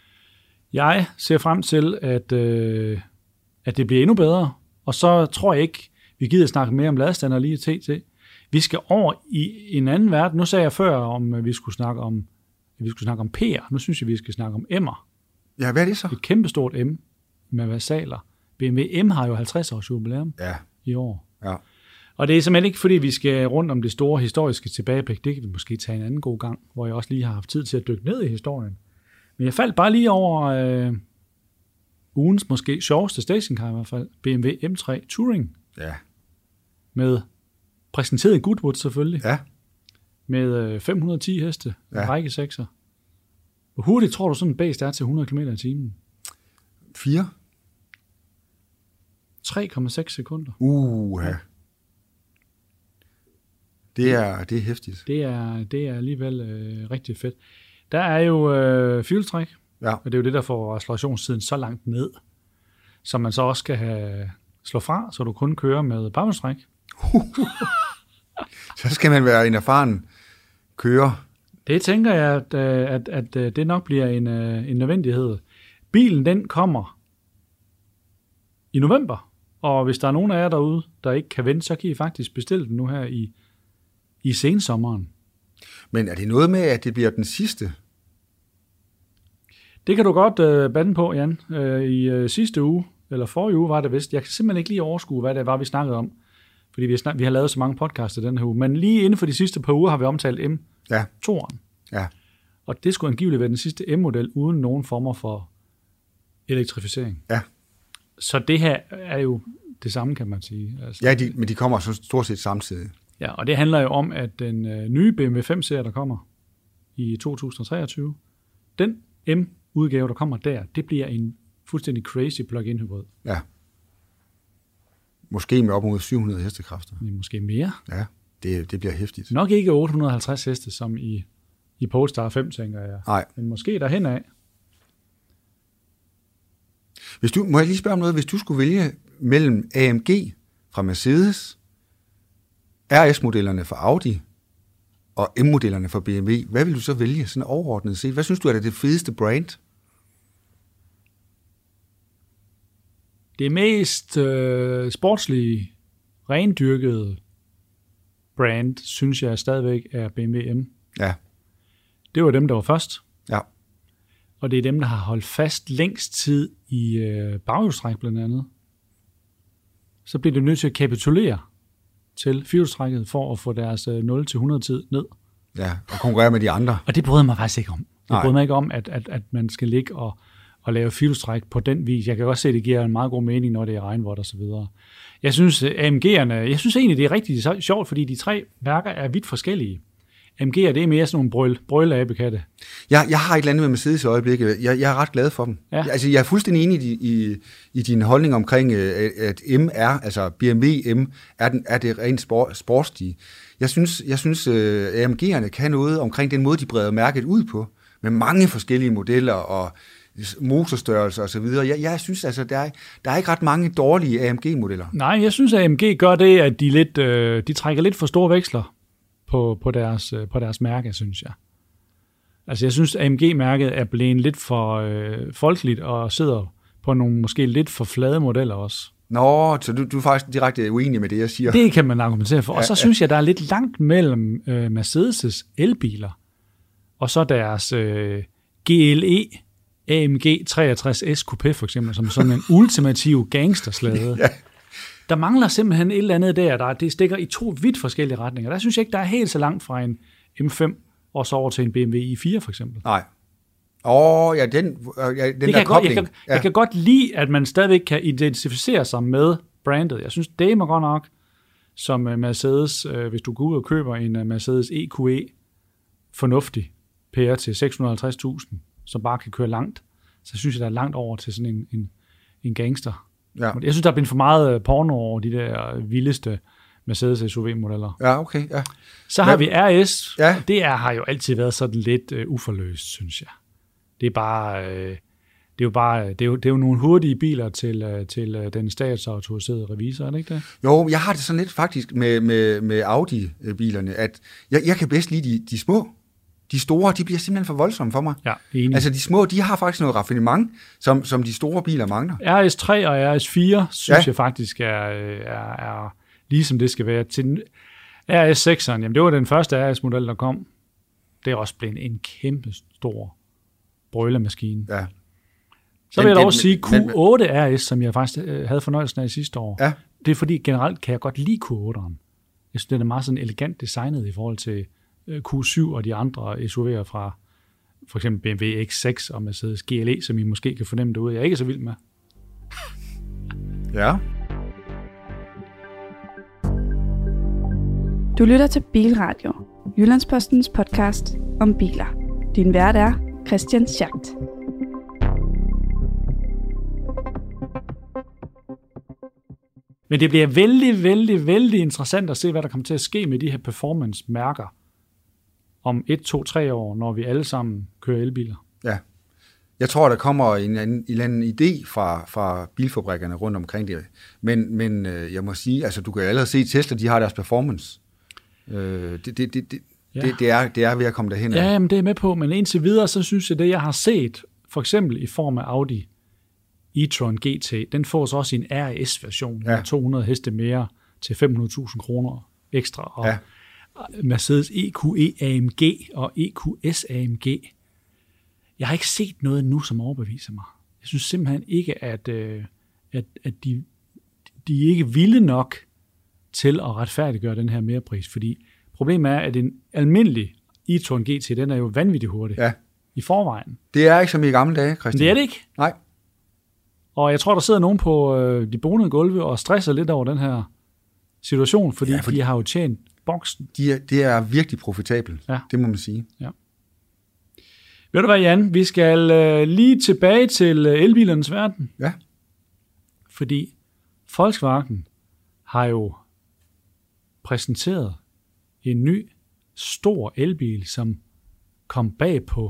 Speaker 2: Jeg ser frem til, at, øh, at det bliver endnu bedre, og så tror jeg ikke, vi gider snakke mere om ladestander lige til til. Vi skal over i en anden verden. Nu sagde jeg før, om at vi skulle snakke om, at vi skulle snakke om P'er. Nu synes jeg, vi skal snakke om M'er.
Speaker 3: Ja, hvad er det så?
Speaker 2: Et kæmpestort M med versaler. B M W M har jo halvtreds års jubilæum
Speaker 3: ja.
Speaker 2: i år.
Speaker 3: Ja.
Speaker 2: Og det er simpelthen ikke, fordi vi skal rundt om det store historiske tilbageblik. Det kan vi måske tage en anden god gang, hvor jeg også lige har haft tid til at dykke ned i historien. Men jeg faldt bare lige over øh, ugens måske sjoveste stationcar i hvert fald. B M W M tre Touring.
Speaker 3: Ja.
Speaker 2: Med præsenteret Goodwood selvfølgelig.
Speaker 3: Ja.
Speaker 2: Med øh, fem hundrede og ti heste. Ja. En række sekser. Hvor hurtigt tror du sådan en base er til hundrede kilometer i timen?
Speaker 3: fire.
Speaker 2: tre komma seks sekunder.
Speaker 3: Uh, ja. Det er, det er hæftigt.
Speaker 2: Det er, det er alligevel øh, rigtig fedt. Der er jo øh, fueltræk,
Speaker 3: ja. Og
Speaker 2: det er jo det, der får accelerationstiden så langt ned, som man så også skal have slå fra, så du kun kører med baghjulstræk.
Speaker 3: Så skal man være en erfaren kører.
Speaker 2: Det tænker jeg, at, at, at, at det nok bliver en, en nødvendighed. Bilen, den kommer i november, og hvis der er nogen af jer derude, der ikke kan vente, så kan I faktisk bestille den nu her i, i sensommeren.
Speaker 3: Men er det noget med, at det bliver den sidste?
Speaker 2: Det kan du godt øh, bande på, Jan. Øh, I øh, sidste uge, eller forrige uge var det vist. Jeg kan simpelthen ikke lige overskue, hvad det var, vi snakkede om. Fordi vi har, snak- vi har lavet så mange podcasts i den her uge. Men lige inden for de sidste par uger har vi omtalt M to'eren.
Speaker 3: Ja.
Speaker 2: Og det skulle angiveligt være den sidste M-model uden nogen former for elektrificering.
Speaker 3: Ja.
Speaker 2: Så det her er jo det samme, kan man sige. Altså,
Speaker 3: ja, de, men de kommer så stort set samtidig.
Speaker 2: Ja, og det handler jo om, at den øh, nye B M W fem-serie, der kommer i to tusind og treogtyve, den M-udgave, der kommer der, det bliver en fuldstændig crazy plug-in hybrid.
Speaker 3: Ja. Måske med op mod syv hundrede hestekræfter.
Speaker 2: Måske mere.
Speaker 3: Ja, det, det bliver hæftigt.
Speaker 2: Nok ikke otte hundrede og halvtreds heste, som i, i Polestar fem, tænker jeg.
Speaker 3: Nej.
Speaker 2: Men måske derhen af.
Speaker 3: Hvis du, må jeg lige spørge om noget? Hvis du skulle vælge mellem A M G fra Mercedes, R S-modellerne fra Audi og M-modellerne fra B M W, hvad vil du så vælge sådan overordnet set? Hvad synes du er det fedeste brand?
Speaker 2: Det mest øh, sportslige, rendyrkede brand, synes jeg stadigvæk er B M W M.
Speaker 3: Ja.
Speaker 2: Det var dem, der var først.
Speaker 3: Ja.
Speaker 2: Og det er dem, der har holdt fast længst tid i øh, baghjulstræk blandt andet. Så bliver de nødt til at kapitulere til firehjulstrækket for at få deres øh, nul til hundrede tid ned.
Speaker 3: Ja, og konkurrere med de andre.
Speaker 2: Og det bryder mig faktisk ikke om. Det
Speaker 3: Nej.
Speaker 2: bryder mig ikke om, at, at, at man skal ligge og, at lave filtræk på den vis. Jeg kan også se, at det giver en meget god mening, når det er regnvådt og så videre. Jeg synes, A M G'erne, jeg synes egentlig, det er rigtig sjovt, fordi de tre værker er vidt forskellige. A M G'er, det er mere sådan nogle brøl, brølabekatte.
Speaker 3: Jeg, jeg har et eller andet med Mercedes i øjeblikket. Jeg, jeg er ret glad for dem. Ja. Altså, jeg er fuldstændig enig i, i, i din holdning omkring, at M R, altså B M W M, er, den, er det rent sport, sportslige. Jeg synes, jeg synes A M G'erne kan noget omkring den måde, de breder mærket ud på, med mange forskellige modeller og motorstørrelser og så videre. Jeg, jeg synes altså, der er, der er ikke ret mange dårlige A M G-modeller.
Speaker 2: Nej, jeg synes, at A M G gør det, at de, lidt, øh, de trækker lidt for store veksler på, på, deres, øh, på deres mærke, synes jeg. Altså, jeg synes, at A M G-mærket er blevet lidt for øh, folkeligt og sidder på nogle måske lidt for flade modeller også.
Speaker 3: Nå, så du, du er faktisk direkte uenig med det, jeg siger.
Speaker 2: Det kan man argumentere for. Og så
Speaker 3: ja,
Speaker 2: synes jeg, der er lidt langt mellem øh, Mercedes' elbiler og så deres øh, G L E A M G treogtres S Coupé for eksempel, som sådan en ultimativ gangsterslade. Ja. Der mangler simpelthen et eller andet der, der det stikker i to vidt forskellige retninger. Der synes jeg ikke, der er helt så langt fra en M fem og så over til en B M W i fire for eksempel.
Speaker 3: Nej. Åh, oh, ja, den, ja, den
Speaker 2: det
Speaker 3: der
Speaker 2: kan
Speaker 3: kobling.
Speaker 2: Jeg kan,
Speaker 3: ja.
Speaker 2: jeg kan godt lide, at man stadigvæk kan identificere sig med brandet. Jeg synes, det er godt nok, som Mercedes, hvis du går ud og køber en Mercedes E Q E fornuftig P R til seks hundrede og halvtreds tusind, som bare kan køre langt, så synes jeg, der er langt over til sådan en, en, en gangster. Ja. Jeg synes, der er blevet for meget porno over de der vildeste Mercedes S U V-modeller.
Speaker 3: Ja, okay, ja.
Speaker 2: Så har Men, vi R S.
Speaker 3: Ja.
Speaker 2: Det er, har jo altid været sådan lidt uh, uforløst, synes jeg. Det er bare, uh, det er jo bare, det er jo, det er jo nogle hurtige biler til, uh, til uh, den statsautoriserede revisor, er det ikke det?
Speaker 3: Jo, jeg har det sådan lidt faktisk med, med, med Audi-bilerne, at jeg, jeg kan bedst lide de, de små. De store, de bliver simpelthen for voldsomme for mig.
Speaker 2: Ja, enig.
Speaker 3: Altså de små, de har faktisk noget raffinement, som, som de store biler mangler.
Speaker 2: R S tre og R S fire, synes ja. jeg faktisk er, er, er ligesom det skal være. Til R S sekseren, jamen det var den første R S-model, der kom. Det er også blevet en kæmpe stor brølemaskine. Ja. Så vil jeg dog sige Q otte R S, som jeg faktisk havde fornøjelsen af sidste år. Ja. Det er fordi generelt kan jeg godt lide Q otteren. Jeg synes, det er meget sådan elegant designet i forhold til Q syv og de andre S U V'er fra for eksempel B M W X seks og Mercedes G L E, som I måske kan fornemme derude. Jeg er ikke så vild med.
Speaker 3: Ja.
Speaker 4: Du lytter til Bilradio, Jyllandspostens podcast om biler. Din vært er Christian Schacht.
Speaker 2: Men det bliver vældig, vældig, vældig interessant at se, hvad der kommer til at ske med de her performance-mærker om et, to, tre år, når vi alle sammen kører elbiler.
Speaker 3: Ja. Jeg tror, der kommer en, en, en eller anden idé fra, fra bilfabrikkerne rundt omkring det. Men, men jeg må sige, altså du kan allerede se, Tesla, de har deres performance. Øh, det, det, det, det, ja. det, det, er, det er ved at komme derhen.
Speaker 2: Ja, men det er med på. Men indtil videre, så synes jeg, det jeg har set, for eksempel i form af Audi e-tron G T, den får så også en R S-version, ja. med to hundrede heste mere til fem hundrede tusind kroner ekstra. Og ja. Mercedes E Q E A M G og E Q S A M G. Jeg har ikke set noget nu, som overbeviser mig. Jeg synes simpelthen ikke, at, at, at de, de er ikke vilde nok til at retfærdiggøre den her merpris, fordi problemet er, at en almindelig e-tron G T, den er jo vanvittigt hurtig ja. i forvejen.
Speaker 3: Det er ikke som i gamle dage, Christian.
Speaker 2: Det er det ikke.
Speaker 3: Nej.
Speaker 2: Og jeg tror, der sidder nogen på øh, de bonede gulve og stresser lidt over den her situation, fordi, ja, fordi de har jo tjent boksen.
Speaker 3: De er, det er virkelig profitabelt, ja. det må man sige.
Speaker 2: Ja. Ved du hvad, Jan? Vi skal øh, lige tilbage til øh, elbilernes verden.
Speaker 3: Ja.
Speaker 2: Fordi Volkswagen har jo præsenteret en ny, stor elbil, som kom bag på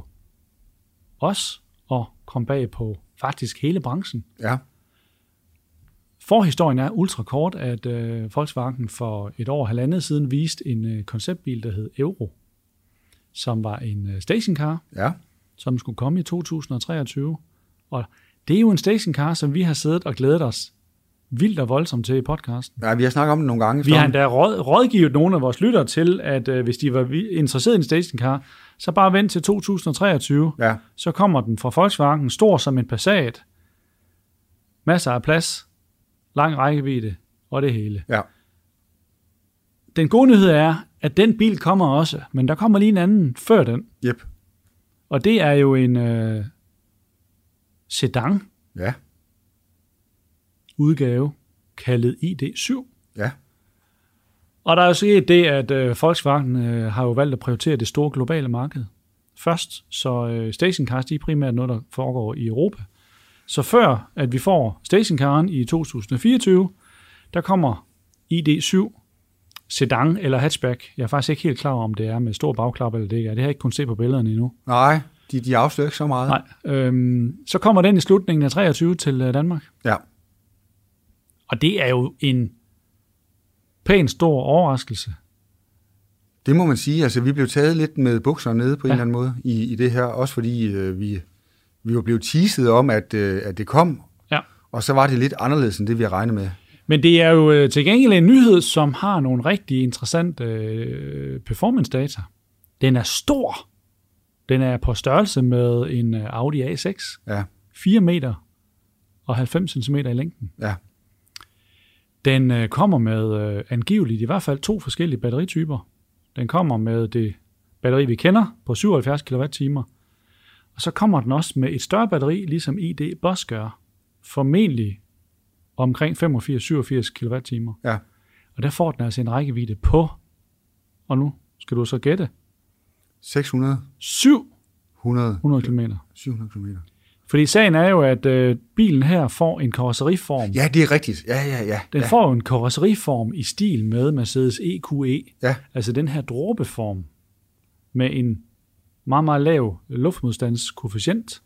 Speaker 2: os og kom bag på faktisk hele branchen.
Speaker 3: Ja.
Speaker 2: Forhistorien er ultra kort, at øh, Volkswagen for et år og halvandet siden viste en øh, konceptbil, der hed Euro, som var en øh, stationcar,
Speaker 3: ja. som
Speaker 2: skulle komme i to tusind og treogtyve. Og det er jo en stationcar, som vi har siddet og glædet os vildt og voldsomt til i podcasten.
Speaker 3: Ja, vi har snakket om det nogle gange.
Speaker 2: Vi har endda råd, rådgivet nogle af vores lyttere til, at øh, hvis de var interesseret i en stationcar, så bare vent til to tusind og treogtyve.
Speaker 3: Ja.
Speaker 2: Så kommer den fra Volkswagen, stor som en Passat, masser af plads, lang rækkevidde og det hele.
Speaker 3: Ja.
Speaker 2: Den gode nyhed er, at den bil kommer også, men der kommer lige en anden før den.
Speaker 3: Yep.
Speaker 2: Og det er jo en øh, sedan
Speaker 3: Ja.
Speaker 2: udgave, kaldet I D syv.
Speaker 3: Ja.
Speaker 2: Og der er jo sket det, at øh, Volkswagen øh, har jo valgt at prioritere det store globale marked først, så øh, stationcars, de er primært noget, der foregår i Europa. Så før, at vi får stationcaren i to tusind fireogtyve, der kommer I D syv sedan eller hatchback. Jeg er faktisk ikke helt klar over, om det er med stor bagklap eller det ikke er. Det har jeg ikke kunnet se på billederne endnu.
Speaker 3: Nej, de, de afslører ikke så meget.
Speaker 2: Nej. Øhm, så kommer den i slutningen af treogtyve til øh, Danmark.
Speaker 3: Ja.
Speaker 2: Og det er jo en pæn stor overraskelse.
Speaker 3: Det må man sige. Altså, vi blev taget lidt med bukserne nede på en
Speaker 2: Ja.
Speaker 3: eller anden måde i, i det her. Også fordi øh, vi, vi var blevet teaset om, at, øh, at det kom.
Speaker 2: Ja.
Speaker 3: Og så var det lidt anderledes end det, vi havde regnet med.
Speaker 2: Men det er jo øh, til gengæld en nyhed, som har nogle rigtig interessante øh, performance-data. Den er stor. Den er på størrelse med en øh, Audi A seks.
Speaker 3: Ja.
Speaker 2: fire meter og halvfems centimeter i længden.
Speaker 3: Ja.
Speaker 2: Den øh, kommer med øh, angiveligt i hvert fald to forskellige batterityper. Den kommer med det batteri, vi kender, på syvoghalvfjerds kilowatt-timer. Og så kommer den også med et større batteri, ligesom I D Boss gør. Formentlig omkring femogfirs til syvogfirs kilowatt-timer.
Speaker 3: Ja.
Speaker 2: Og der får den altså en rækkevidde på, og nu skal du så gætte,
Speaker 3: seks hundrede.
Speaker 2: syv
Speaker 3: hundrede.
Speaker 2: hundrede kilometer.
Speaker 3: syv hundrede kilometer.
Speaker 2: Fordi sagen er jo, at øh, bilen her får en karosseriform.
Speaker 3: Ja, det er rigtigt. Ja, ja, ja.
Speaker 2: Den
Speaker 3: ja.
Speaker 2: får jo en karosseriform i stil med Mercedes E Q E.
Speaker 3: Ja.
Speaker 2: Altså den her dråbeform med en meget, meget lav luftmodstandskoefficient.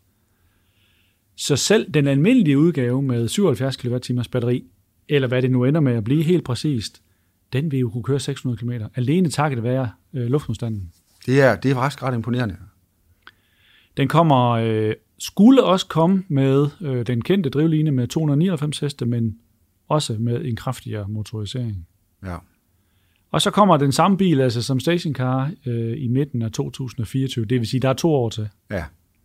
Speaker 2: Så selv den almindelige udgave med syvoghalvfjerds kilowatt-timers batteri, eller hvad det nu ender med at blive helt præcist, den vil jo kunne køre seks hundrede kilometer. Alene takket være øh, luftmodstanden.
Speaker 3: Det er, det er faktisk ret imponerende.
Speaker 2: Den kommer, øh, skulle også komme med øh, den kendte drivline med to hundrede nioghalvfems heste, men også med en kraftigere motorisering.
Speaker 3: Ja.
Speaker 2: Og så kommer den samme bil, altså som stationcar, øh, i midten af to tusind fireogtyve. Det vil sige, der er to år til.
Speaker 3: Ja.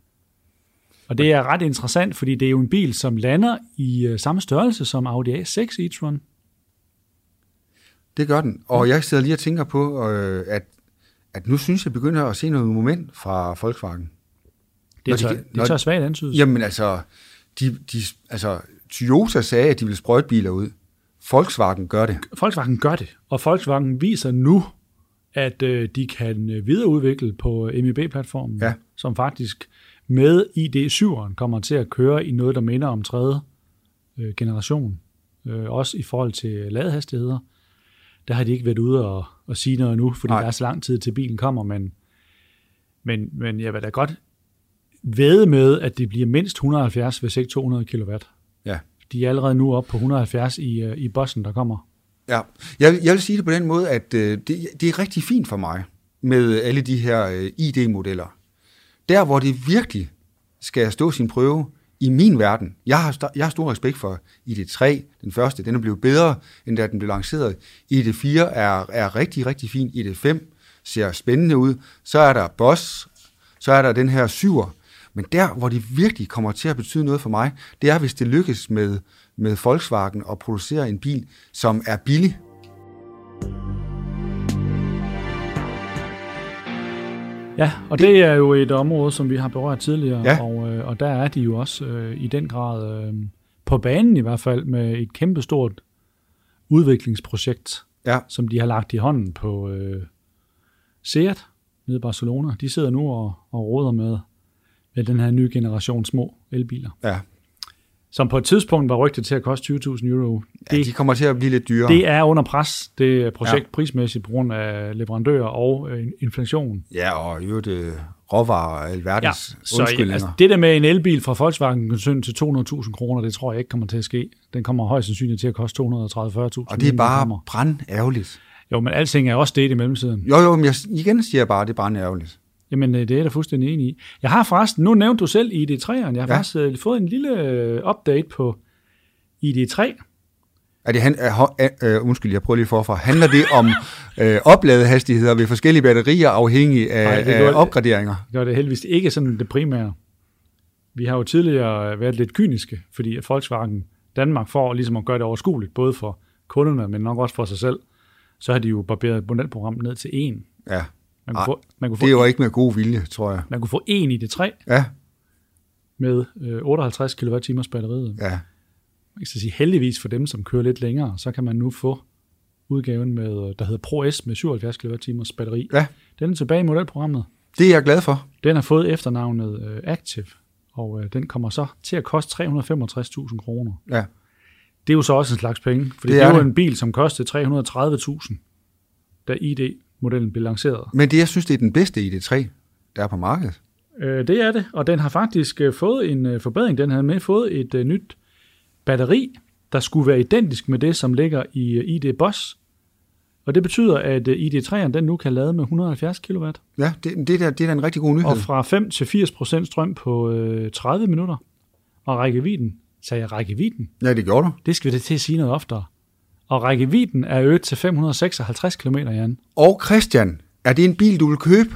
Speaker 2: Og det er ret interessant, fordi det er jo en bil, som lander i øh, samme størrelse som Audi A seks e-tron.
Speaker 3: Det gør den. Og jeg sidder lige og tænker på, øh, at, at nu synes jeg begynder at se noget moment fra Volkswagen.
Speaker 2: Det
Speaker 3: Når
Speaker 2: tør,
Speaker 3: de-
Speaker 2: det
Speaker 3: når-
Speaker 2: tør svagt antydes.
Speaker 3: Jamen altså, de, de, altså, Toyota sagde, at de ville sprøjte biler ud. Volkswagen gør det.
Speaker 2: Volkswagen gør det, og Volkswagen viser nu, at øh, de kan øh, videreudvikle på M I B-platformen,
Speaker 3: Ja.
Speaker 2: som faktisk med I D syveren kommer til at køre i noget, der minder om tredje øh, generation. Øh, også i forhold til ladehastigheder. Der har de ikke været ude og, og sige noget nu, fordi
Speaker 3: Nej.
Speaker 2: der er så lang tid til bilen kommer, men, men, men jeg vil da godt vædde med, at det bliver mindst et hundrede og halvfjerds, hvis ikke to hundrede kilowatt.
Speaker 3: Ja.
Speaker 2: De er allerede nu oppe på et hundrede og halvfjerds i, øh, i bossen, der kommer.
Speaker 3: Ja, jeg, vil- jeg vil sige det på den måde, at øh, det, det er rigtig fint for mig med alle de her øh, I D-modeller. Der, hvor det virkelig skal stå sin prøve i min verden. Jeg har, st- jeg har stor respekt for I D tre, den første. Den er blevet bedre, end da den blev lanceret. I D fire er, er rigtig, rigtig fin. I D fem ser spændende ud. Så er der Boss. Så er der den her syver. Men der, hvor det virkelig kommer til at betyde noget for mig, det er, hvis det lykkes med, med Volkswagen at producere en bil, som er billig.
Speaker 2: Ja, og det, det er jo et område, som vi har berørt tidligere,
Speaker 3: Ja.
Speaker 2: og, øh, og der er de jo også øh, i den grad øh, på banen i hvert fald med et kæmpestort udviklingsprojekt,
Speaker 3: Ja.
Speaker 2: som de har lagt i hånden på øh, Seat nede i Barcelona. De sidder nu og, og råder med, med den her nye generation små elbiler,
Speaker 3: Ja.
Speaker 2: som på et tidspunkt var rygtet til at koste tyve tusind euro.
Speaker 3: Ja,
Speaker 2: Det,
Speaker 3: de kommer til at blive lidt dyrere.
Speaker 2: det er under pres, det projekt
Speaker 3: Ja.
Speaker 2: prismæssigt på grund af leverandører og øh, inflation.
Speaker 3: Ja, og i øvrigt øh, råvarer og alverdens
Speaker 2: så
Speaker 3: undskyldninger.
Speaker 2: altså, det der med en elbil fra Volkswagen-koncernen til to hundrede tusind kroner, det tror jeg ikke kommer til at ske. Den kommer højst sandsynligt til at koste to hundrede og tredive til fyrre tusind.
Speaker 3: Og det er bare brandærgerligt.
Speaker 2: Jo, men alting er også det i mellemtiden.
Speaker 3: Jo, jo, men jeg, igen siger jeg bare, at det er brandærgerligt.
Speaker 2: Jamen, øh, det er jeg da fuldstændig enig i. Jeg har forresten, nu nævnte du selv I D tre'eren. Jeg har
Speaker 3: Ja.
Speaker 2: faktisk øh, fået en lille øh, update på I D tre.
Speaker 3: Er det, han, er, er, uh, undskyld, jeg prøver lige forfra. Handler det om øh, opladehastigheder ved forskellige batterier afhængig af,
Speaker 2: Nej, det
Speaker 3: af
Speaker 2: gør det-
Speaker 3: opgraderinger?
Speaker 2: Det gør det heldigvis ikke sådan det primære. Vi har jo tidligere været lidt kyniske, fordi at Volkswagen Danmark får ligesom at gøre det overskueligt, både for kunderne, men nok også for sig selv. Så har de jo barberet modelprogrammet ned til en.
Speaker 3: Ja,
Speaker 2: Man kunne,
Speaker 3: Ej,
Speaker 2: få, man kunne, få,
Speaker 3: det er jo ikke med god vilje, tror jeg.
Speaker 2: man kunne få en i det tre,
Speaker 3: Ja,
Speaker 2: med øh, otteoghalvtreds kilowatt-timer batteriet.
Speaker 3: Ja.
Speaker 2: Jeg skal sige, heldigvis for dem, som kører lidt længere, så kan man nu få udgaven med, der hedder Pro S med syvoghalvfjerds kilowatt-timers batteri.
Speaker 3: Ja.
Speaker 2: Den er tilbage i modelprogrammet.
Speaker 3: Det er jeg glad for.
Speaker 2: Den har fået efternavnet øh, Active, og øh, den kommer så til at koste tre hundrede og femogtres tusind kroner.
Speaker 3: Ja.
Speaker 2: Det er jo så også en slags penge, for det,
Speaker 3: det
Speaker 2: er,
Speaker 3: er
Speaker 2: jo
Speaker 3: det.
Speaker 2: en bil, som kostede tre hundrede og tredive tusind, da I D-modellen blev lanceret.
Speaker 3: Men det, jeg synes, det er den bedste I D tre, der er på markedet.
Speaker 2: Øh, det er det, og den har faktisk øh, fået en øh, forbedring. Den har med fået et øh, nyt batteri, der skulle være identisk med det, som ligger i øh, I D Boss. Og det betyder, at øh, I D tre'eren den nu kan lade med et hundrede og halvfjerds kilowatt.
Speaker 3: Ja, det, det, der, det er da en rigtig god nyhed.
Speaker 2: Og fra fem til firs procent strøm på øh, tredive minutter. Og rækkevidden, sagde jeg rækkevidden?
Speaker 3: Ja, det gjorde du.
Speaker 2: Det skal vi da til at sige noget oftere. Og rækkevidden er øget til fem hundrede og seksoghalvtreds kilometer, Jan.
Speaker 3: Og Christian, er det en bil, du vil købe?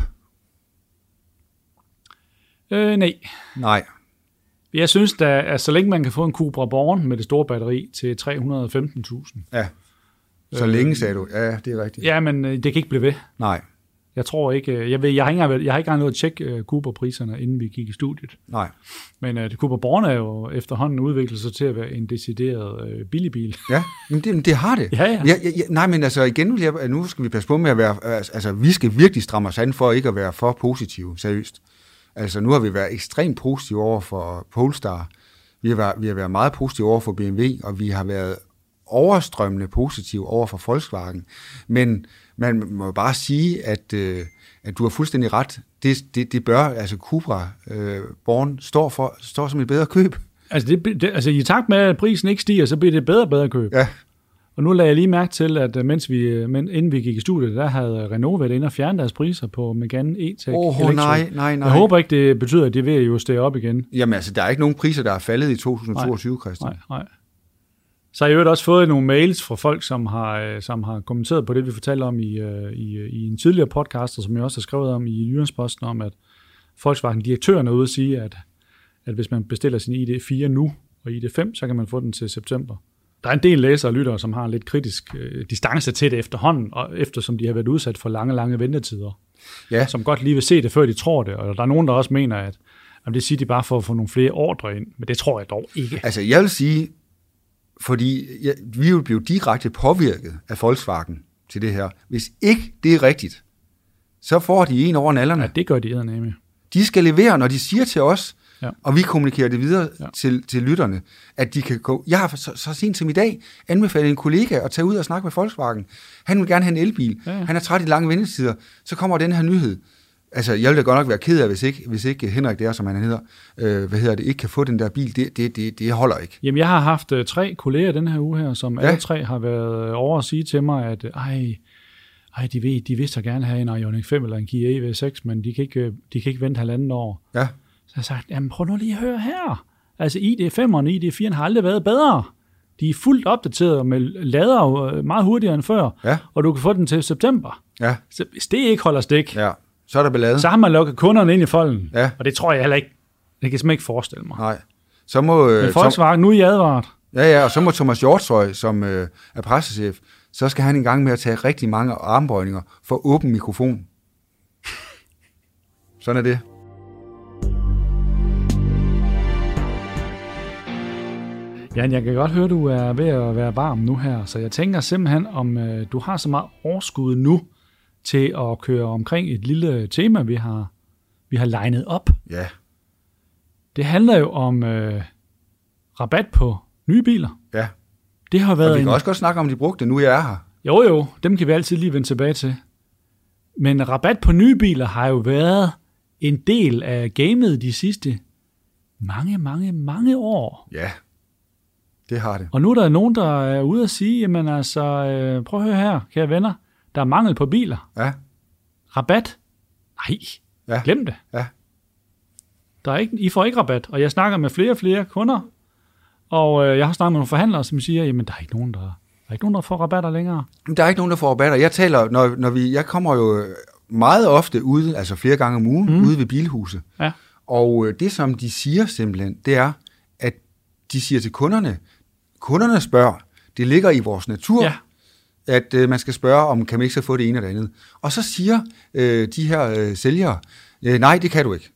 Speaker 2: Øh, nej.
Speaker 3: Nej.
Speaker 2: Jeg synes da, at så længe man kan få en Cupra Born med det store batteri til tre hundrede og femten tusind.
Speaker 3: Ja, så øh, længe sagde du. Ja, det er rigtigt.
Speaker 2: Ja, men det kan ikke blive ved.
Speaker 3: Nej.
Speaker 2: Jeg tror ikke, jeg ved, jeg har ikke engang, jeg har ikke engang nået at tjekke uh, Cupra-priserne, inden vi gik i studiet.
Speaker 3: Nej.
Speaker 2: Men uh, Cupra Born er jo efterhånden udviklet sig til at være en decideret uh, billig bil.
Speaker 3: Ja, men det, det har det.
Speaker 2: Ja, ja.
Speaker 3: Ja, ja, nej, men altså igen, vil jeg, nu skal vi passe på med at være, altså vi skal virkelig stramme os an for ikke at være for positive, seriøst. Altså nu har vi været ekstremt positive over for Polestar, vi har været, vi har været meget positive over for B M W, og vi har været overstrømmende positive over for Volkswagen. Men man må bare sige, at, øh, at du har fuldstændig ret. Det, det, det bør, altså Cupra øh, Born står, for, står som et bedre køb.
Speaker 2: Altså, det, det, altså i takt med, at prisen ikke stiger, så bliver det et bedre og bedre køb.
Speaker 3: Ja.
Speaker 2: Og nu lagde jeg lige mærke til, at mens vi, men, inden vi gik i studiet, der havde Renault været inde og fjerne deres priser på Megane E-Tech.
Speaker 3: Åh, oh, nej, nej, nej.
Speaker 2: Jeg håber ikke, det betyder, at de er ved at justere op igen.
Speaker 3: Jamen altså, der er ikke nogen priser, der er faldet i to tusind og toogtyve,
Speaker 2: nej,
Speaker 3: Christian.
Speaker 2: Nej, nej. Så har jeg jo også fået nogle mails fra folk, som har, som har kommenteret på det, vi fortalte om i, i, i en tidligere podcast, og som jeg også har skrevet om i Jyllandsposten, om at Volkswagen-direktøren er ude at sige, at, at hvis man bestiller sin I D fire nu og I D fem, så kan man få den til september. Der er en del læsere og lyttere, som har en lidt kritisk øh, distance til det efterhånden, og eftersom de har været udsat for lange, lange ventetider,
Speaker 3: ja.
Speaker 2: Som godt lige vil se det, før de tror det. Og der er nogen, der også mener, at jamen, det siger de bare for at få nogle flere ordre ind, men det tror jeg dog ikke.
Speaker 3: Altså, jeg vil sige, fordi ja, vi vil blive direkte påvirket af Volkswagen til det her. Hvis ikke det er rigtigt, så får de en over nallerne.
Speaker 2: Ja, det gør de eddermame.
Speaker 3: De skal levere, når de siger til os,
Speaker 2: ja.
Speaker 3: Og vi kommunikerer det videre
Speaker 2: ja.
Speaker 3: til, til lytterne, at de kan gå. Jeg har så, så sent som i dag anbefalet en kollega at tage ud og snakke med Volkswagen. Han vil gerne have en elbil. Ja, ja. Han er træt i lange ventetider. Så kommer den her nyhed. Altså, jeg ville da godt nok være ked af, hvis ikke, hvis ikke Henrik der, som han hedder, øh, hvad hedder det, ikke kan få den der bil. Det, det, det, det holder ikke.
Speaker 2: Jamen, jeg har haft uh, tre kolleger den her uge her, som ja. alle tre har været over at sige til mig, at ej, ej de, ved, de vil så gerne have en Ioniq fem eller en Kia E V seks, men de kan ikke, de kan ikke vente halvanden år.
Speaker 3: Ja.
Speaker 2: Så jeg har sagt, jamen prøv nu lige at høre her. Altså I D fem og I D fire har aldrig været bedre. De er fuldt opdateret med lader meget hurtigere end før,
Speaker 3: ja.
Speaker 2: Og du kan få den til september.
Speaker 3: Ja.
Speaker 2: Så hvis det ikke holder stik,
Speaker 3: ja. så er der ballade.
Speaker 2: Så har man lukket kunderne ind i folden,
Speaker 3: ja.
Speaker 2: Og det tror jeg heller ikke. Det kan jeg simpelthen ikke forestille mig.
Speaker 3: Nej. Så må, øh,
Speaker 2: Men Volkswagen, nu er I advaret.
Speaker 3: Ja, ja, og så må Thomas Hjortshøj, som øh, er pressechef, så skal han i gang med at tage rigtig mange armbøjninger for åben mikrofon. Sådan er det.
Speaker 2: Jan, jeg kan godt høre, at du er ved at være varm nu her, så jeg tænker simpelthen, om øh, du har så meget overskud nu til at køre omkring et lille tema, vi har, vi har legnet op.
Speaker 3: Ja.
Speaker 2: Det handler jo om øh, rabat på nye biler.
Speaker 3: Ja.
Speaker 2: Det har været
Speaker 3: og vi kan
Speaker 2: en...
Speaker 3: også godt snakke om de brugte, nu jeg er her.
Speaker 2: Jo jo, dem kan vi altid lige vende tilbage til. Men rabat på nye biler har jo været en del af gamet de sidste mange, mange, mange år.
Speaker 3: Ja. Det har det.
Speaker 2: Og nu er der nogen, der er ude at sige, jamen altså, øh, prøv at høre her, kære venner, der er mangel på biler.
Speaker 3: Ja.
Speaker 2: Rabat? Nej,
Speaker 3: ja.
Speaker 2: Glem det.
Speaker 3: Ja.
Speaker 2: Der er ikke, I får ikke rabat, og jeg snakker med flere og flere kunder, og øh, jeg har snakket med nogle forhandlere, som siger, jamen der er ikke nogen, der, der, er ikke nogen, der får rabatter længere.
Speaker 3: Der er ikke nogen, der får rabatter. Jeg taler, når, når vi, jeg kommer jo meget ofte ude, altså flere gange om ugen, mm. ude ved bilhuset.
Speaker 2: Ja.
Speaker 3: Og det, som de siger simpelthen, det er, at de siger til kunderne, kunderne spørger, det ligger i vores natur,
Speaker 2: ja.
Speaker 3: at øh, man skal spørge, om kan man ikke så få det ene eller det andet. Og så siger øh, de her øh, sælgere, øh, nej, det kan du ikke.
Speaker 2: Ja.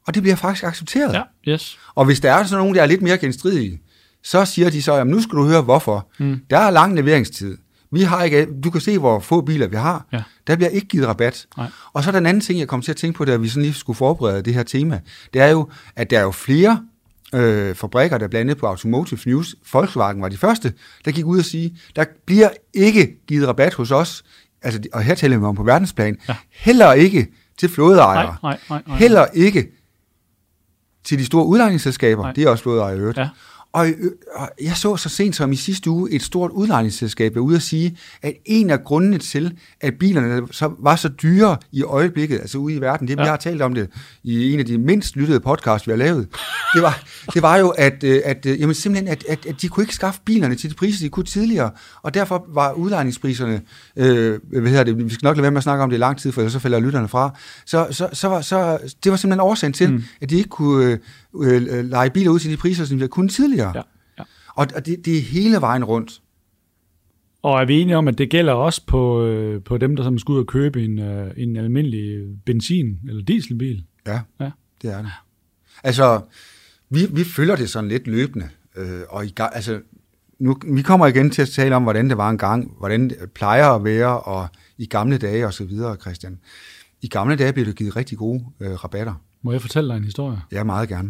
Speaker 3: Og det bliver faktisk accepteret.
Speaker 2: Ja, yes.
Speaker 3: Og hvis der er sådan nogen, der er lidt mere genstridige, så siger de så, jamen nu skal du høre hvorfor. Mm. Der er lang leveringstid. Vi har ikke, du kan se, hvor få biler vi har. Ja. Der bliver ikke givet rabat. Nej. Og så er der en anden ting, jeg kom til at tænke på, da vi sådan lige skulle forberede det her tema. Det er jo, at der er jo flere øh, fabrikker, der blandt andet på Automotive News. Volkswagen var de første, der gik ud og sige, der bliver ikke givet rabat hos os. Altså, og her taler vi om på verdensplan. Ja. Heller ikke til flådeejere. Nej, nej, nej, nej. Heller ikke til de store udlejningsselskaber. Nej. Det er også flådeejere i øvrigt. Ja. Og jeg så så sent som i sidste uge et stort udlejningsselskab være ude at sige, at en af grundene til, at bilerne så var så dyre i øjeblikket, altså ude i verden, det ja. vi har talt om det i en af de mindst lyttede podcasts, vi har lavet, det var, det var jo, at, at, jamen simpelthen, at, at, at de kunne ikke skaffe bilerne til de priser, de kunne tidligere, og derfor var udlejningspriserne, øh, hvad hedder det, vi skal nok lade være med at snakke om det i lang tid, for så falder lytterne fra, så, så, så, var, så det var simpelthen årsagen til, mm. at de ikke kunne øh, lege biler ud til de priser, som de kunne tidligere. Ja, ja. Og, og det, det er hele vejen rundt.
Speaker 2: Og er vi enige om, at det gælder også på, øh, på dem, der som skal ud og købe en, øh, en almindelig benzin- eller dieselbil?
Speaker 3: Ja, ja, det er det. Altså, vi, vi følger det sådan lidt løbende. Øh, og i, altså, nu, vi kommer igen til at tale om, hvordan det var engang, hvordan det plejer at være, og i gamle dage og så videre, Christian. I gamle dage blev det givet rigtig gode øh, rabatter.
Speaker 2: Må jeg fortælle dig en historie?
Speaker 3: Ja, meget gerne.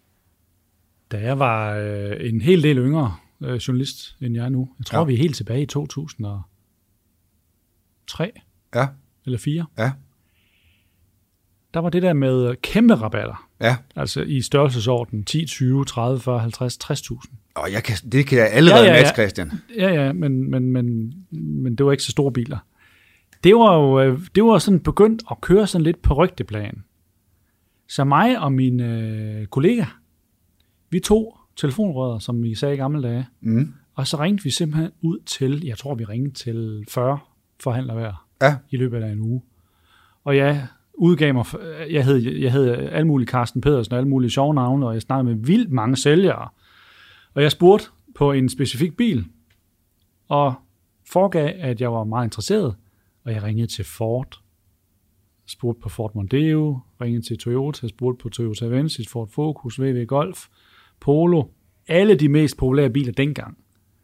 Speaker 2: Da jeg var øh, en hel del yngre øh, journalist, end jeg er nu. Jeg tror, ja. vi er helt tilbage i to tusind og tre
Speaker 3: ja.
Speaker 2: eller fire.
Speaker 3: Ja.
Speaker 2: Der var det der med kæmpe rabatter.
Speaker 3: Ja.
Speaker 2: Altså i størrelsesorden ti, tyve, tredive, fyrre, halvtreds, tres tusind.
Speaker 3: Og jeg kan, det kan jeg allerede ja, ja, ja. matche, Christian.
Speaker 2: Ja, ja, men, men, men, men det var ikke så store biler. Det var jo det var sådan begyndt at køre sådan lidt på rygteplan. Så mig og min øh, kollega, vi tog telefonrøret, som vi sagde i gamle dage, mm. og så ringte vi simpelthen ud til, jeg tror vi ringede til fyrre forhandlere hver
Speaker 3: ja.
Speaker 2: i løbet af en uge. Og jeg udgav mig, jeg hed, jeg hed alle mulige Carsten Pedersen og alle mulige sjove navne, og jeg snakkede med vildt mange sælgere. Og jeg spurgte på en specifik bil, og foregav, at jeg var meget interesseret, og jeg ringede til Ford, spurgte på Ford Mondeo, ringede til Toyota, spurgte på Toyota Avensis, Ford Focus, V W Golf, Polo, alle de mest populære biler dengang.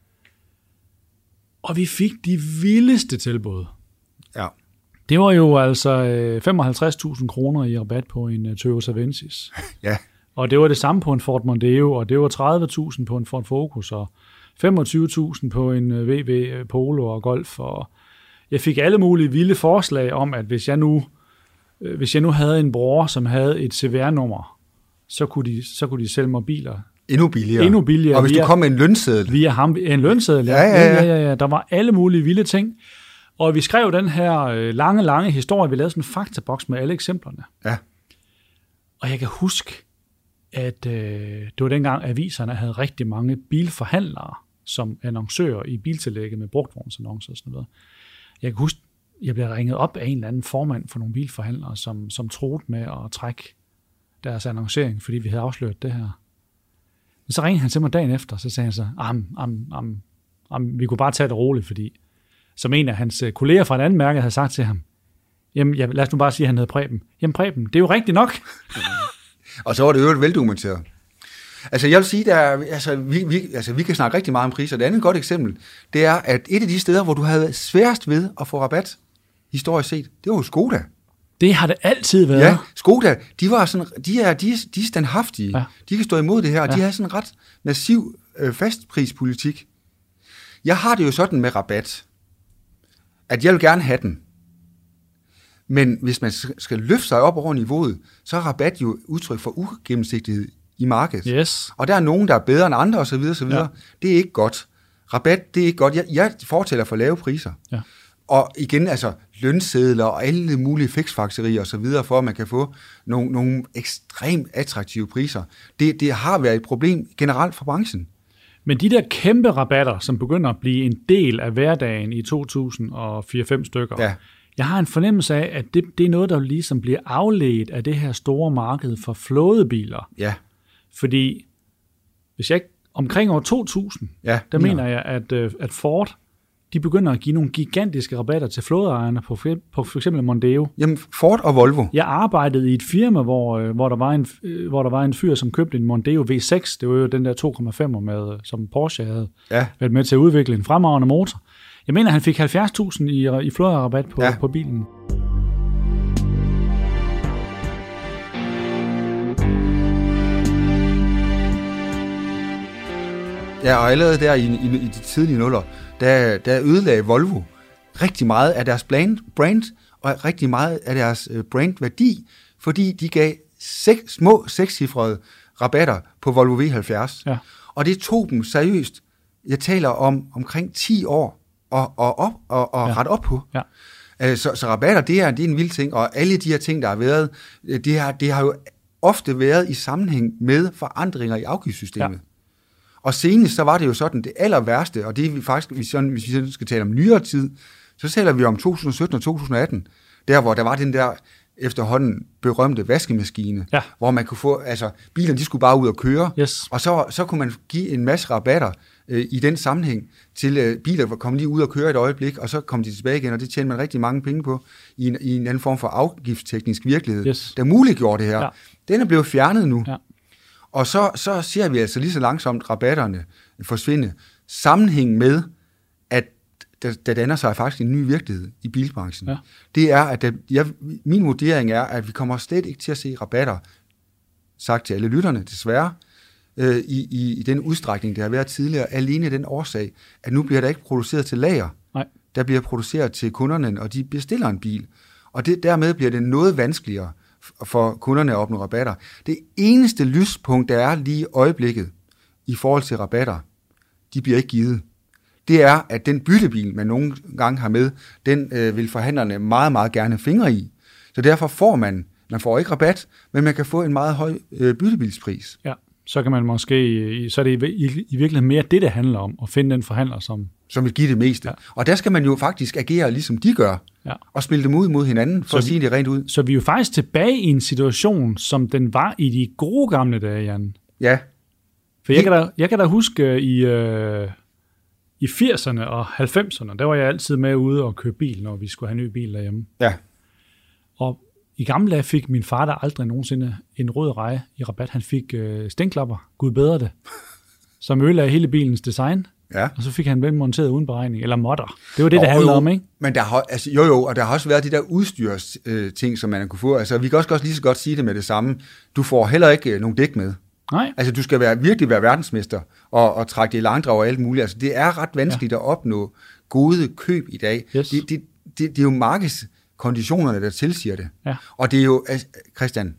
Speaker 2: Og vi fik de vildeste tilbud.
Speaker 3: Ja.
Speaker 2: Det var jo altså femoghalvtreds tusind kroner i rabat på en Toyota Avensis.
Speaker 3: Ja.
Speaker 2: Og det var det samme på en Ford Mondeo, og det var tredive tusind på en Ford Focus, og femogtyve tusind på en V W Polo og Golf. Og jeg fik alle mulige vilde forslag om, at hvis jeg nu, hvis jeg nu havde en bror, som havde et C V R-nummer, så kunne de, så kunne de sælge mig biler.
Speaker 3: Endnu billigere.
Speaker 2: Endnu billigere.
Speaker 3: Og hvis
Speaker 2: via,
Speaker 3: du kom med en lønseddel.
Speaker 2: Via ham, en lønseddel, ja. Ja, ja, ja. ja, ja. Der var alle mulige vilde ting. Og vi skrev den her lange, lange historie. Vi lavede sådan en faktaboks med alle eksemplerne.
Speaker 3: Ja. Og
Speaker 2: jeg kan huske, at øh, det var dengang, aviserne havde rigtig mange bilforhandlere som annoncører i biltillægget med brugtvognsannoncer og sådan noget. Jeg kan huske, jeg blev ringet op af en eller anden formand for nogle bilforhandlere, som, som troede med at trække deres annoncering, fordi vi havde afsløret det her. Men så ringede han til mig dagen efter, så sagde han så, am, am, am, am, vi kunne bare tage det roligt, fordi som en af hans kolleger fra et andet mærke havde sagt til ham, jamen ja, lad os nu bare sige, at han hed Preben. Jamen Preben, det er jo rigtigt nok.
Speaker 3: Og så var det jo veldokumenteret. Altså jeg vil sige, der er, altså, vi, vi, altså, vi kan snakke rigtig meget om priser. Det andet godt eksempel, det er, at et af de steder, hvor du havde sværest ved at få rabat, historisk set, det var jo Skoda.
Speaker 2: Det har det altid været.
Speaker 3: Ja, Skoda, de var sådan, de er, de er, de er standhaftige. Ja. De kan stå imod det her, og ja. de har sådan en ret massiv øh, fastprispolitik. Jeg har det jo sådan med rabat, at jeg vil gerne have den. Men hvis man skal løfte sig op over niveauet, så er rabat jo udtryk for ugennemsigtighed i markedet.
Speaker 2: Yes.
Speaker 3: Og der er nogen, der er bedre end andre osv. osv. Ja. Det er ikke godt. Rabat, det er ikke godt. Jeg, jeg fortæller for lave priser. Ja. Og igen, altså lønsedler og alle mulige fiksfakserier og så videre, for at man kan få nogle, nogle ekstremt attraktive priser. Det, det har været et problem generelt for branchen.
Speaker 2: Men de der kæmpe rabatter, som begynder at blive en del af hverdagen i to tusind og fire fem stykker, ja. Jeg har en fornemmelse af, at det, det er noget, der ligesom bliver afledt af det her store marked for flådebiler.
Speaker 3: Ja.
Speaker 2: Fordi hvis jeg omkring år to tusind, ja, der mener jeg, at, at Ford de begynder at give nogle gigantiske rabatter til flådeejerne på, på for eksempel Mondeo.
Speaker 3: Jamen, Ford og Volvo.
Speaker 2: Jeg arbejdede i et firma, hvor, hvor, der var en, hvor der var en fyr, som købte en Mondeo V seks. Det var jo den der to komma fem'er, med, som Porsche havde ja. været med til at udvikle en fremragende motor. Jeg mener, han fik halvfjerds tusind i, i flåderabat på, ja. på bilen.
Speaker 3: Ja, og allerede der i, i, i de tidlige nuller, der, der ødelagde Volvo rigtig meget af deres brand, brand og rigtig meget af deres brandværdi, fordi de gav seks, små sekscifrede rabatter på Volvo V halvfjerds. Ja. Og det tog dem seriøst. Jeg taler om omkring ti år og, og, op, og, og ja. ret op på. Ja. Så, så rabatter, det er, det er en vild ting, og alle de her ting, der har været, det har, det har jo ofte været i sammenhæng med forandringer i afgiftssystemet. Ja. Og senest, så var det jo sådan, det aller værste, og det er vi faktisk, hvis, sådan, hvis vi skal tale om nyere tid, så taler vi om to tusind sytten og to tusind atten, der hvor der var den der efterhånden berømte vaskemaskine, ja. hvor man kunne få, altså bilerne, de skulle bare ud og køre, yes. og så, så kunne man give en masse rabatter øh, i den sammenhæng til øh, biler, der kom lige ud og køre et øjeblik, og så kom de tilbage igen, og det tjente man rigtig mange penge på i en, i en anden form for afgiftsteknisk virkelighed, yes. der muliggjorde det her. Ja. Den er blevet fjernet nu. Ja. Og så, så ser vi altså lige så langsomt rabatterne forsvinde. Sammenhæng med, at der, der danner sig faktisk en ny virkelighed i bilbranchen. Ja. Det er, at der, jeg, min vurdering er, at vi kommer slet ikke til at se rabatter, sagt til alle lytterne desværre, øh, i, i, i den udstrækning, der har været tidligere, alene den årsag, at nu bliver der ikke produceret til lager. Nej. Der bliver produceret til kunderne, og de bestiller en bil. Og det, dermed bliver det noget vanskeligere for kunderne at opnå rabatter. Det eneste lyspunkt, der er lige i øjeblikket i forhold til rabatter, de bliver ikke givet. Det er, at den byttebil, man nogle gange har med, den øh, vil forhandlerne meget, meget gerne fingre i. Så derfor får man, man får ikke rabat, men man kan få en meget høj øh, byttebilspris. Ja, så kan man måske, så er det i, i virkeligheden mere det, det handler om, at finde den forhandler, som... Som vil give det meste. Ja. Og der skal man jo faktisk agere, ligesom de gør, ja. og spille dem ud mod hinanden, for så at sige vi, det rent ud. Så vi er jo faktisk tilbage i en situation, som den var i de gode gamle dage, Jan. Ja. For jeg kan da, jeg kan da huske i... Øh, I firserne og halvfemserne, der var jeg altid med ude og købe bil, når vi skulle have en ny bil derhjemme. Ja. Og i gamle dage fik min far der aldrig nogensinde en rød reje i rabat. Han fik øh, stænklapper, gud bedre det, som ødelagde hele bilens design. Ja. Og så fik han den monteret uden beregning, eller modder. Det var det, det handlede om, ikke? Men der har, altså, jo jo, og der har også været de der udstyrs øh, ting, som man kunne få. Altså, vi kan også, også lige så godt sige det med det samme. Du får heller ikke øh, nogen dæk med. Nej. Altså, du skal være, virkelig være verdensmester og, og trække det i langdrag og alt muligt. Altså, det er ret vanskeligt ja. at opnå gode køb i dag. Yes. Det, det, det, det er jo markedskonditionerne, der tilsiger det. Ja. Og det er jo, altså, Christian,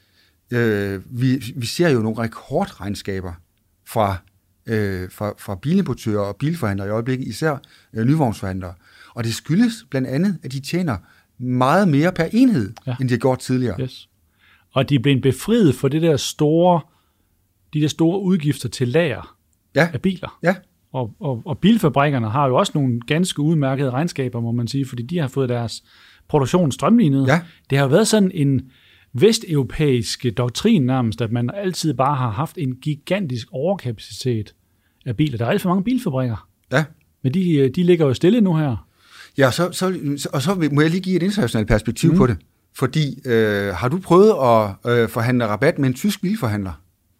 Speaker 3: øh, vi, vi ser jo nogle rekordregnskaber fra, øh, fra, fra bilimportører og bilforhandlere i øjeblikket, især øh, nyvognsforhandlere. Og det skyldes blandt andet, at de tjener meget mere per enhed, ja. end de har gjort tidligere. Yes. Og de er blevet befriet for det der store... de der store udgifter til lager ja. af biler. Ja. Og, og, og bilfabrikkerne har jo også nogle ganske udmærkede regnskaber, må man sige, fordi de har fået deres produktion strømlignet. Ja. Det har jo været sådan en vesteuropæisk doktrin nærmest, at man altid bare har haft en gigantisk overkapacitet af biler. Der er alt for mange bilfabrikker. Ja. Men de, de ligger jo stille nu her. Ja, så, så, og så må jeg lige give et internationalt perspektiv mm. på det. Fordi øh, har du prøvet at øh, forhandle rabat med en tysk bilforhandler?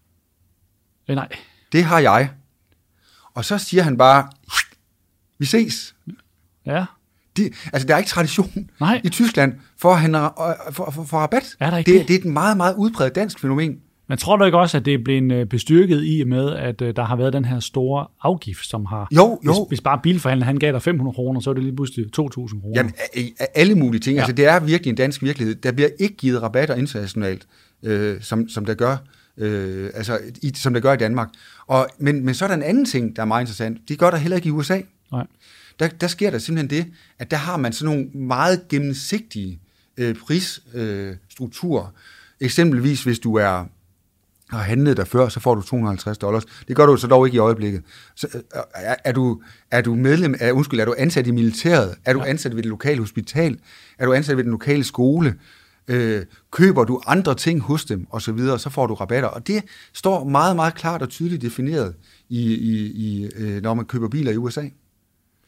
Speaker 3: Øh, nej. Det har jeg. Og så siger han bare, vi ses. Ja. Det, altså, der er ikke tradition nej. i Tyskland for, at han, for, for, for rabat. Er der ikke det, det? Det er et meget, meget udbredt dansk fænomen. Men tror du ikke også, at det er blevet bestyrket i med, at der har været den her store afgift, som har... Jo, jo. Hvis, hvis bare bilforhandler, han gav dig fem hundrede kroner, så er det lige pludselig to tusind kroner. Jamen, alle mulige ting. Ja. Altså, det er virkelig en dansk virkelighed. Der bliver ikke givet rabatter internationalt, øh, som, som der gør Øh, altså, i, som det gør i Danmark. Og, men, men så er der en anden ting, der er meget interessant. Det gør der heller ikke i U S A. Nej. Der, der sker der simpelthen det, at der har man sådan nogle meget gennemsigtige øh, prisstrukturer. Øh, Eksempelvis, hvis du er har handlet der før, så får du to hundrede og halvtreds dollars. Det gør du så dog ikke i øjeblikket. Så, er, er, du, er du medlem af, undskyld, er du ansat i militæret? Er du ja. ansat ved det lokale hospital? Er du ansat ved den lokale skole? Øh, køber du andre ting hos dem, og så videre, så får du rabatter. Og det står meget, meget klart og tydeligt defineret, i, i, i, øh, når man køber biler i U S A. Skal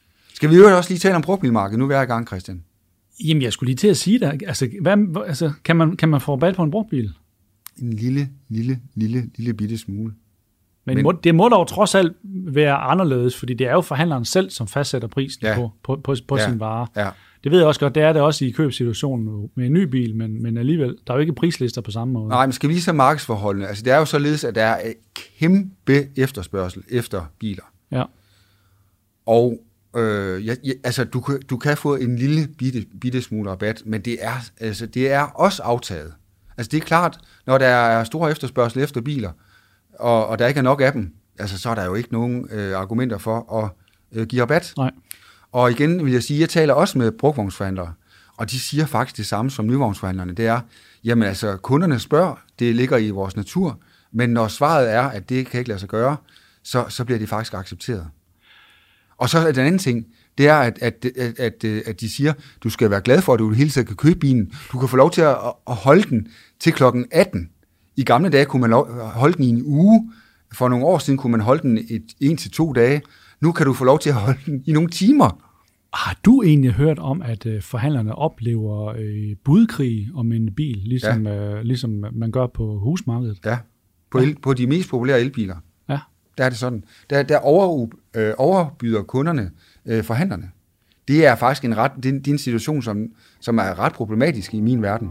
Speaker 3: Skal vi jo også lige tale om brugtbilmarkedet nu hver gang, Christian?
Speaker 2: Jamen, jeg skulle lige til at sige det. Altså, hvad, altså kan, man, kan man få rabat på en brugtbil?
Speaker 3: En lille, lille, lille, lille bitte smule.
Speaker 2: Men, Men må, det må dog trods alt være anderledes, fordi det er jo forhandleren selv, som fastsætter prisen ja. på, på, på, på ja. sin vare. Ja. Det ved jeg også godt, det er det også i købssituationen med en ny bil, men, men alligevel, der er jo ikke prislister på samme måde.
Speaker 3: Nej, men skal vi lige så markedsforholdene? Altså, det er jo således, at der er et kæmpe efterspørgsel efter biler.
Speaker 2: Ja.
Speaker 3: Og øh, ja, ja, altså, du, du kan få en lille bitte, bitte smule rabat, men det er, altså, det er også aftaget. Altså, det er klart, når der er stor efterspørgsel efter biler, og, og der ikke er nok af dem, altså, så er der jo ikke nogen øh, argumenter for at øh, give rabat.
Speaker 2: Nej.
Speaker 3: Og igen vil jeg sige, jeg taler også med brugtvognsforhandlere, og de siger faktisk det samme som nyvognsforhandlerne. Det er, jamen altså, kunderne spørger, det ligger i vores natur, men når svaret er, at det kan ikke lade sig gøre, så, så bliver det faktisk accepteret. Og så er den anden ting, det er, at, at, at, at, at de siger, du skal være glad for, at du hele tiden kan købe bilen. Du kan få lov til at, at holde den til klokken atten. I gamle dage kunne man holde den i en uge. For nogle år siden kunne man holde den et, en til to dage. Nu kan du få lov til at holde den i nogle timer.
Speaker 2: Har du egentlig hørt om, at øh, forhandlerne oplever øh, budkrig om en bil, ligesom, ja. øh, ligesom man gør på husmarkedet?
Speaker 3: Ja, på, el, på de mest populære elbiler.
Speaker 2: Ja.
Speaker 3: Der er det sådan. Der, der over, øh, overbyder kunderne øh, forhandlerne. Det er faktisk en, ret, det er, det er en situation, som, som er ret problematisk i min verden.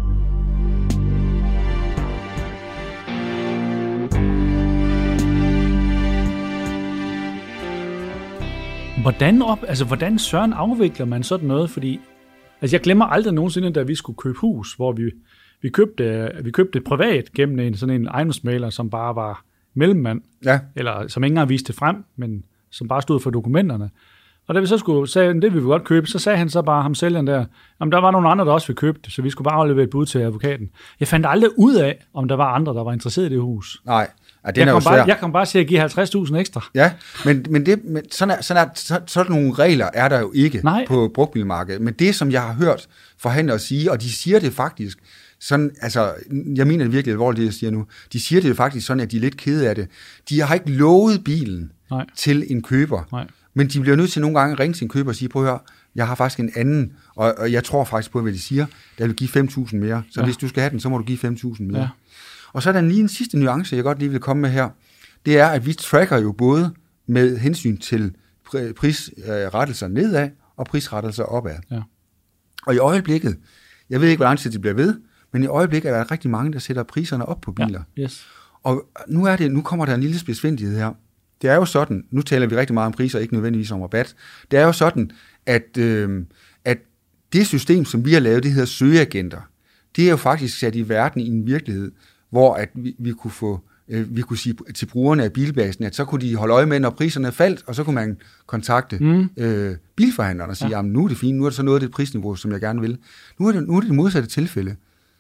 Speaker 2: Hvordan, op, altså, hvordan søren afvikler man sådan noget? Fordi altså, jeg glemmer aldrig nogensinde, da vi skulle købe hus, hvor vi, vi, købte, vi købte privat gennem en, sådan en ejendomsmægler, som bare var mellemmand,
Speaker 3: ja.
Speaker 2: eller som ingen har vist det frem, men som bare stod for dokumenterne. Og da vi så skulle sige, det vil vi godt købe, så sagde han så bare, ham sælgeren der, om der var nogle andre, der også ville købe det, så vi skulle bare aflevere et bud til advokaten. Jeg fandt aldrig ud af, om der var andre, der var interesseret i det hus.
Speaker 3: Nej, ja, den
Speaker 2: jeg,
Speaker 3: er
Speaker 2: kom
Speaker 3: jo
Speaker 2: bare, jeg kom bare til at give halvtreds tusind ekstra.
Speaker 3: Ja, men, men, det, men sådan, er, sådan, er, så, sådan nogle regler er der jo ikke Nej. på brugtbilmarkedet. Men det, som jeg har hørt forhandlere sige, og de siger det faktisk, sådan, altså, jeg mener det virkelig alvorligt, det jeg siger nu, de siger det jo faktisk sådan, at de er lidt kede af det. De har ikke lovet bilen Nej. til en køber. Nej. Men de bliver nødt til nogle gange at ringe til en køber og sige, prøv at høre, jeg har faktisk en anden, og, og jeg tror faktisk på, hvad de siger, der vil give fem tusind mere. Så ja. hvis du skal have den, så må du give fem tusind mere. Ja. Og så er der lige en sidste nuance, jeg godt lige vil komme med her. Det er, at vi tracker jo både med hensyn til prisrettelser nedad og prisrettelser opad. Ja. Og i øjeblikket, jeg ved ikke, hvor lang tid det bliver ved, men i øjeblikket er der rigtig mange, der sætter priserne op på biler.
Speaker 2: Ja. Yes.
Speaker 3: Og nu, er det, nu kommer der en lille spidsfindighed her. Det er jo sådan, nu taler vi rigtig meget om priser, ikke nødvendigvis om rabat. Det er jo sådan, at, øh, at det system, som vi har lavet, det hedder søgeagenter. Det er jo faktisk sat i verden i en virkelighed, hvor at vi, vi kunne få, øh, vi kunne sige til brugerne af bilbasen, at så kunne de holde øje med, når priserne faldt, og så kunne man kontakte mm. øh, bilforhandlerne og sige, ja. jamen nu er det fint, nu er det så noget af det prisniveau, som jeg gerne vil. Nu er det, nu er det det modsatte tilfælde.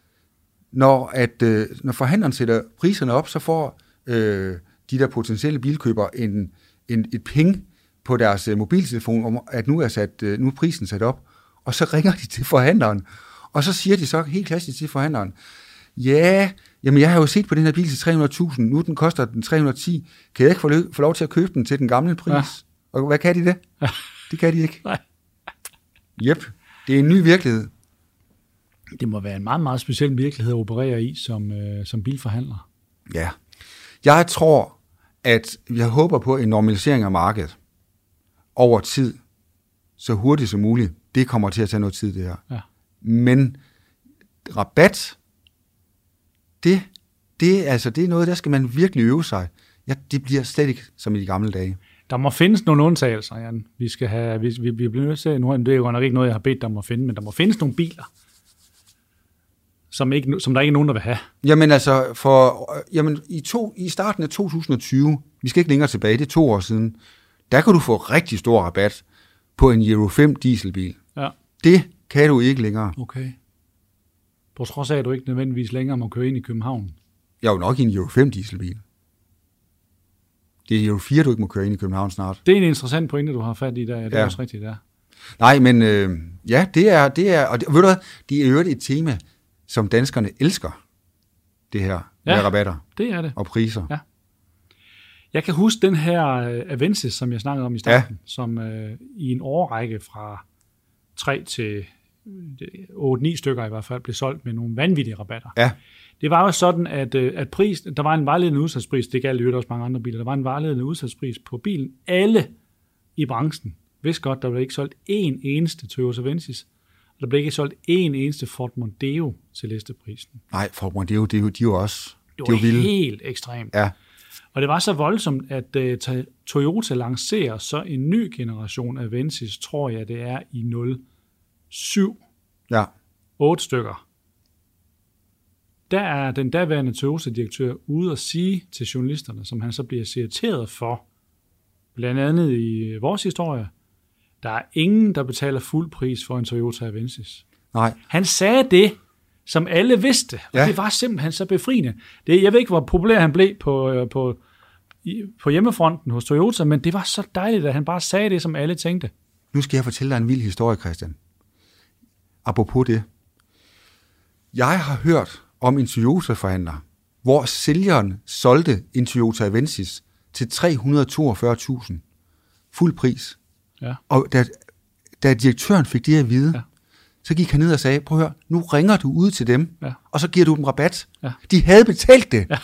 Speaker 3: Når, at, øh, når forhandleren sætter priserne op, så får øh, de der potentielle bilkøbere en, en, et ping på deres uh, mobiltelefon, om at nu er, sat, uh, nu er prisen sat op, og så ringer de til forhandleren, og så siger de så helt klassisk til forhandleren, ja, jamen jeg har jo set på den her bil til tre hundrede tusind, nu den koster den tre hundrede og ti, kan jeg ikke få, lø- få lov til at købe den til den gamle pris? Ja. Og hvad kan de det? Ja. Det kan de ikke.
Speaker 2: Nej.
Speaker 3: Jep, det er en ny virkelighed.
Speaker 2: Det må være en meget, meget speciel virkelighed at operere i som, øh, som bilforhandler.
Speaker 3: Ja. Jeg tror, at jeg håber på en normalisering af markedet over tid, så hurtigt som muligt. Det kommer til at tage noget tid, det her.
Speaker 2: Ja.
Speaker 3: Men rabat, det, det, altså, det er noget, der skal man virkelig øve sig. Ja, det bliver slet ikke som i de gamle dage.
Speaker 2: Der må findes nogle undtagelser, Jan. Vi skal have, vi, vi, vi bliver nødt til, nu det er jo nok ikke noget, jeg har bedt dig om at finde, men der må findes nogle biler, som, ikke, som der ikke er nogen, der vil have.
Speaker 3: Jamen altså, for, jamen, i, to, i starten af to tusind og tyve, vi skal ikke længere tilbage, det er to år siden, der kan du få rigtig stor rabat på en Euro fem dieselbil.
Speaker 2: Ja.
Speaker 3: Det kan du ikke længere.
Speaker 2: Okay. På trods af, at du ikke nødvendigvis længere må køre ind i København.
Speaker 3: Jeg er jo nok i en Euro fem dieselbil. Det er Euro fire, du ikke må køre ind i København snart.
Speaker 2: Det er en interessant pointe, du har fat i der. Ja, det er ja. også rigtigt, der.
Speaker 3: Nej, men øh, ja, det er, det er, og det, ved du hvad, det er jo et tema, som danskerne elsker, det her, ja, med rabatter
Speaker 2: det er det.
Speaker 3: Og priser.
Speaker 2: Ja. Jeg kan huske den her Avensis, som jeg snakkede om i starten, ja. som øh, i en årrække fra tre til otte ni stykker i hvert fald blev solgt med nogle vanvittige rabatter.
Speaker 3: Ja.
Speaker 2: Det var jo sådan, at, at pris, der var en vejledende udsalgspris, det galt jo også mange andre biler, der var en vejledende udsalgspris på bilen. Alle i branchen vidste godt, der blev ikke solgt én eneste Toyota Avensis, og der blev ikke solgt én eneste Ford Mondeo til listeprisen.
Speaker 3: Nej, Ford Mondeo, det er jo, de er jo også
Speaker 2: det
Speaker 3: de
Speaker 2: var
Speaker 3: er jo
Speaker 2: helt ekstremt.
Speaker 3: Ja.
Speaker 2: Og det var så voldsomt, at uh, Toyota lancerer så en ny generation af Avensis, tror jeg det er i nul syv.
Speaker 3: Ja.
Speaker 2: otte stykker. Der er den daværende Toyota-direktør ude at sige til journalisterne, som han så bliver citeret for, blandt andet i vores historie, der er ingen, der betaler fuld pris for en Toyota Avensis.
Speaker 3: Nej.
Speaker 2: Han sagde det, som alle vidste, og
Speaker 3: ja.
Speaker 2: det var simpelthen så befriende. Det, jeg ved ikke, hvor populær han blev på, på, på hjemmefronten hos Toyota, men det var så dejligt, at han bare sagde det, som alle tænkte.
Speaker 3: Nu skal jeg fortælle dig en vild historie, Christian. Apropos det. Jeg har hørt om en Toyota-forhandler, hvor sælgeren solgte en Toyota Avensis til tre hundrede og toogfyrre tusind. Fuld pris.
Speaker 2: Ja.
Speaker 3: Og da, da direktøren fik det at vide, ja. så gik han ned og sagde, prøv at høre, nu ringer du ud til dem, ja. og så giver du dem rabat. Ja. De havde betalt det. Ja.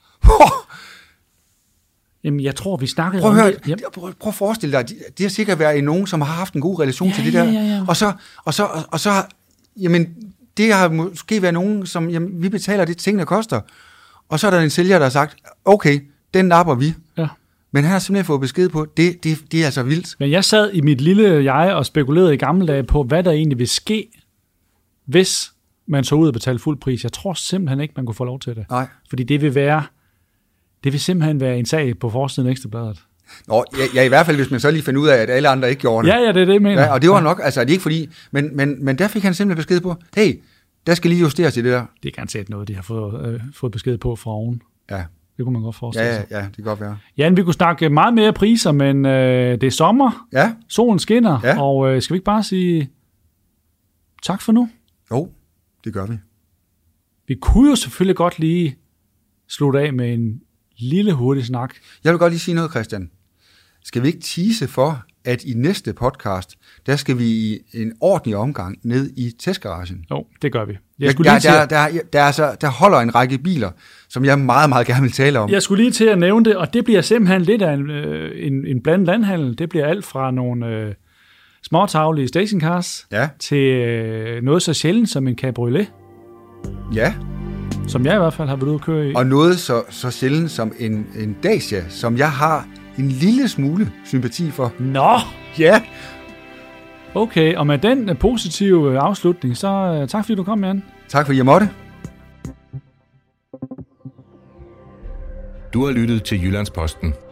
Speaker 2: Jamen, jeg tror, vi snakkede
Speaker 3: prøv at høre,
Speaker 2: om det.
Speaker 3: Prøv, prøv at forestille dig, det har sikkert været nogen, som har haft en god relation
Speaker 2: ja,
Speaker 3: til det der.
Speaker 2: Ja, ja, ja.
Speaker 3: Og så, og så, og så, jamen, det har måske været nogen, som, jamen, vi betaler det, tingene koster. Og så er der en sælger, der har sagt, okay, den napper vi. Ja. Men han har simpelthen fået besked på, det, det, det er altså vildt.
Speaker 2: Men jeg sad i mit lille jeg og spekulerede i gamle dage på, hvad der egentlig vil ske, hvis man så ud og betalte fuld pris. Jeg tror simpelthen ikke, man kunne få lov til det.
Speaker 3: Nej.
Speaker 2: Fordi det vil være, det vil simpelthen være en sag på forsiden af Ekstrabladet.
Speaker 3: Nå, ja, ja, i hvert fald, hvis man så lige finder ud af, at alle andre ikke gjorde det.
Speaker 2: Ja, ja, det er det, jeg mener.
Speaker 3: Ja, og det var nok, altså det er ikke fordi, men, men, men der fik han simpelthen besked på, hey, der skal lige justeres i det der.
Speaker 2: Det er garanteret noget, de har fået, øh, fået besked på fra oven.
Speaker 3: Ja.
Speaker 2: Det kunne man godt forestille
Speaker 3: ja,
Speaker 2: sig.
Speaker 3: Ja, ja, det kan godt være.
Speaker 2: Jan, vi kunne snakke meget mere priser, men øh, det er sommer.
Speaker 3: Ja.
Speaker 2: Solen skinner,
Speaker 3: ja.
Speaker 2: og øh, skal vi ikke bare sige tak for nu?
Speaker 3: Jo, det gør vi.
Speaker 2: Vi kunne jo selvfølgelig godt lige slutte af med en lille hurtig snak.
Speaker 3: Jeg vil godt lige sige noget, Christian. Skal vi ikke tease for, at i næste podcast, der skal vi i en ordentlig omgang ned i testgaragen?
Speaker 2: Jo, det gør vi. Jeg
Speaker 3: jeg,
Speaker 2: skulle
Speaker 3: der,
Speaker 2: lige til
Speaker 3: der,
Speaker 2: at...
Speaker 3: der, der, der, altså, der holder en række biler, som jeg meget, meget gerne vil tale om.
Speaker 2: Jeg skulle lige til at nævne det, og det bliver simpelthen lidt af en, en, en blandet landhandel. Det bliver alt fra nogle øh, småtaglige stationcars
Speaker 3: ja.
Speaker 2: til øh, noget så sjældent som en cabriolet.
Speaker 3: Ja.
Speaker 2: Som jeg i hvert fald har været ude at køre i.
Speaker 3: Og noget så, så sjældent som en, en Dacia, som jeg har en lille smule sympati for.
Speaker 2: Nå!
Speaker 3: Ja.
Speaker 2: Okay, og med den positive afslutning, så uh, tak fordi du kom, Jan.
Speaker 3: Tak fordi jeg måtte.
Speaker 1: Du har lyttet til Jyllandsposten.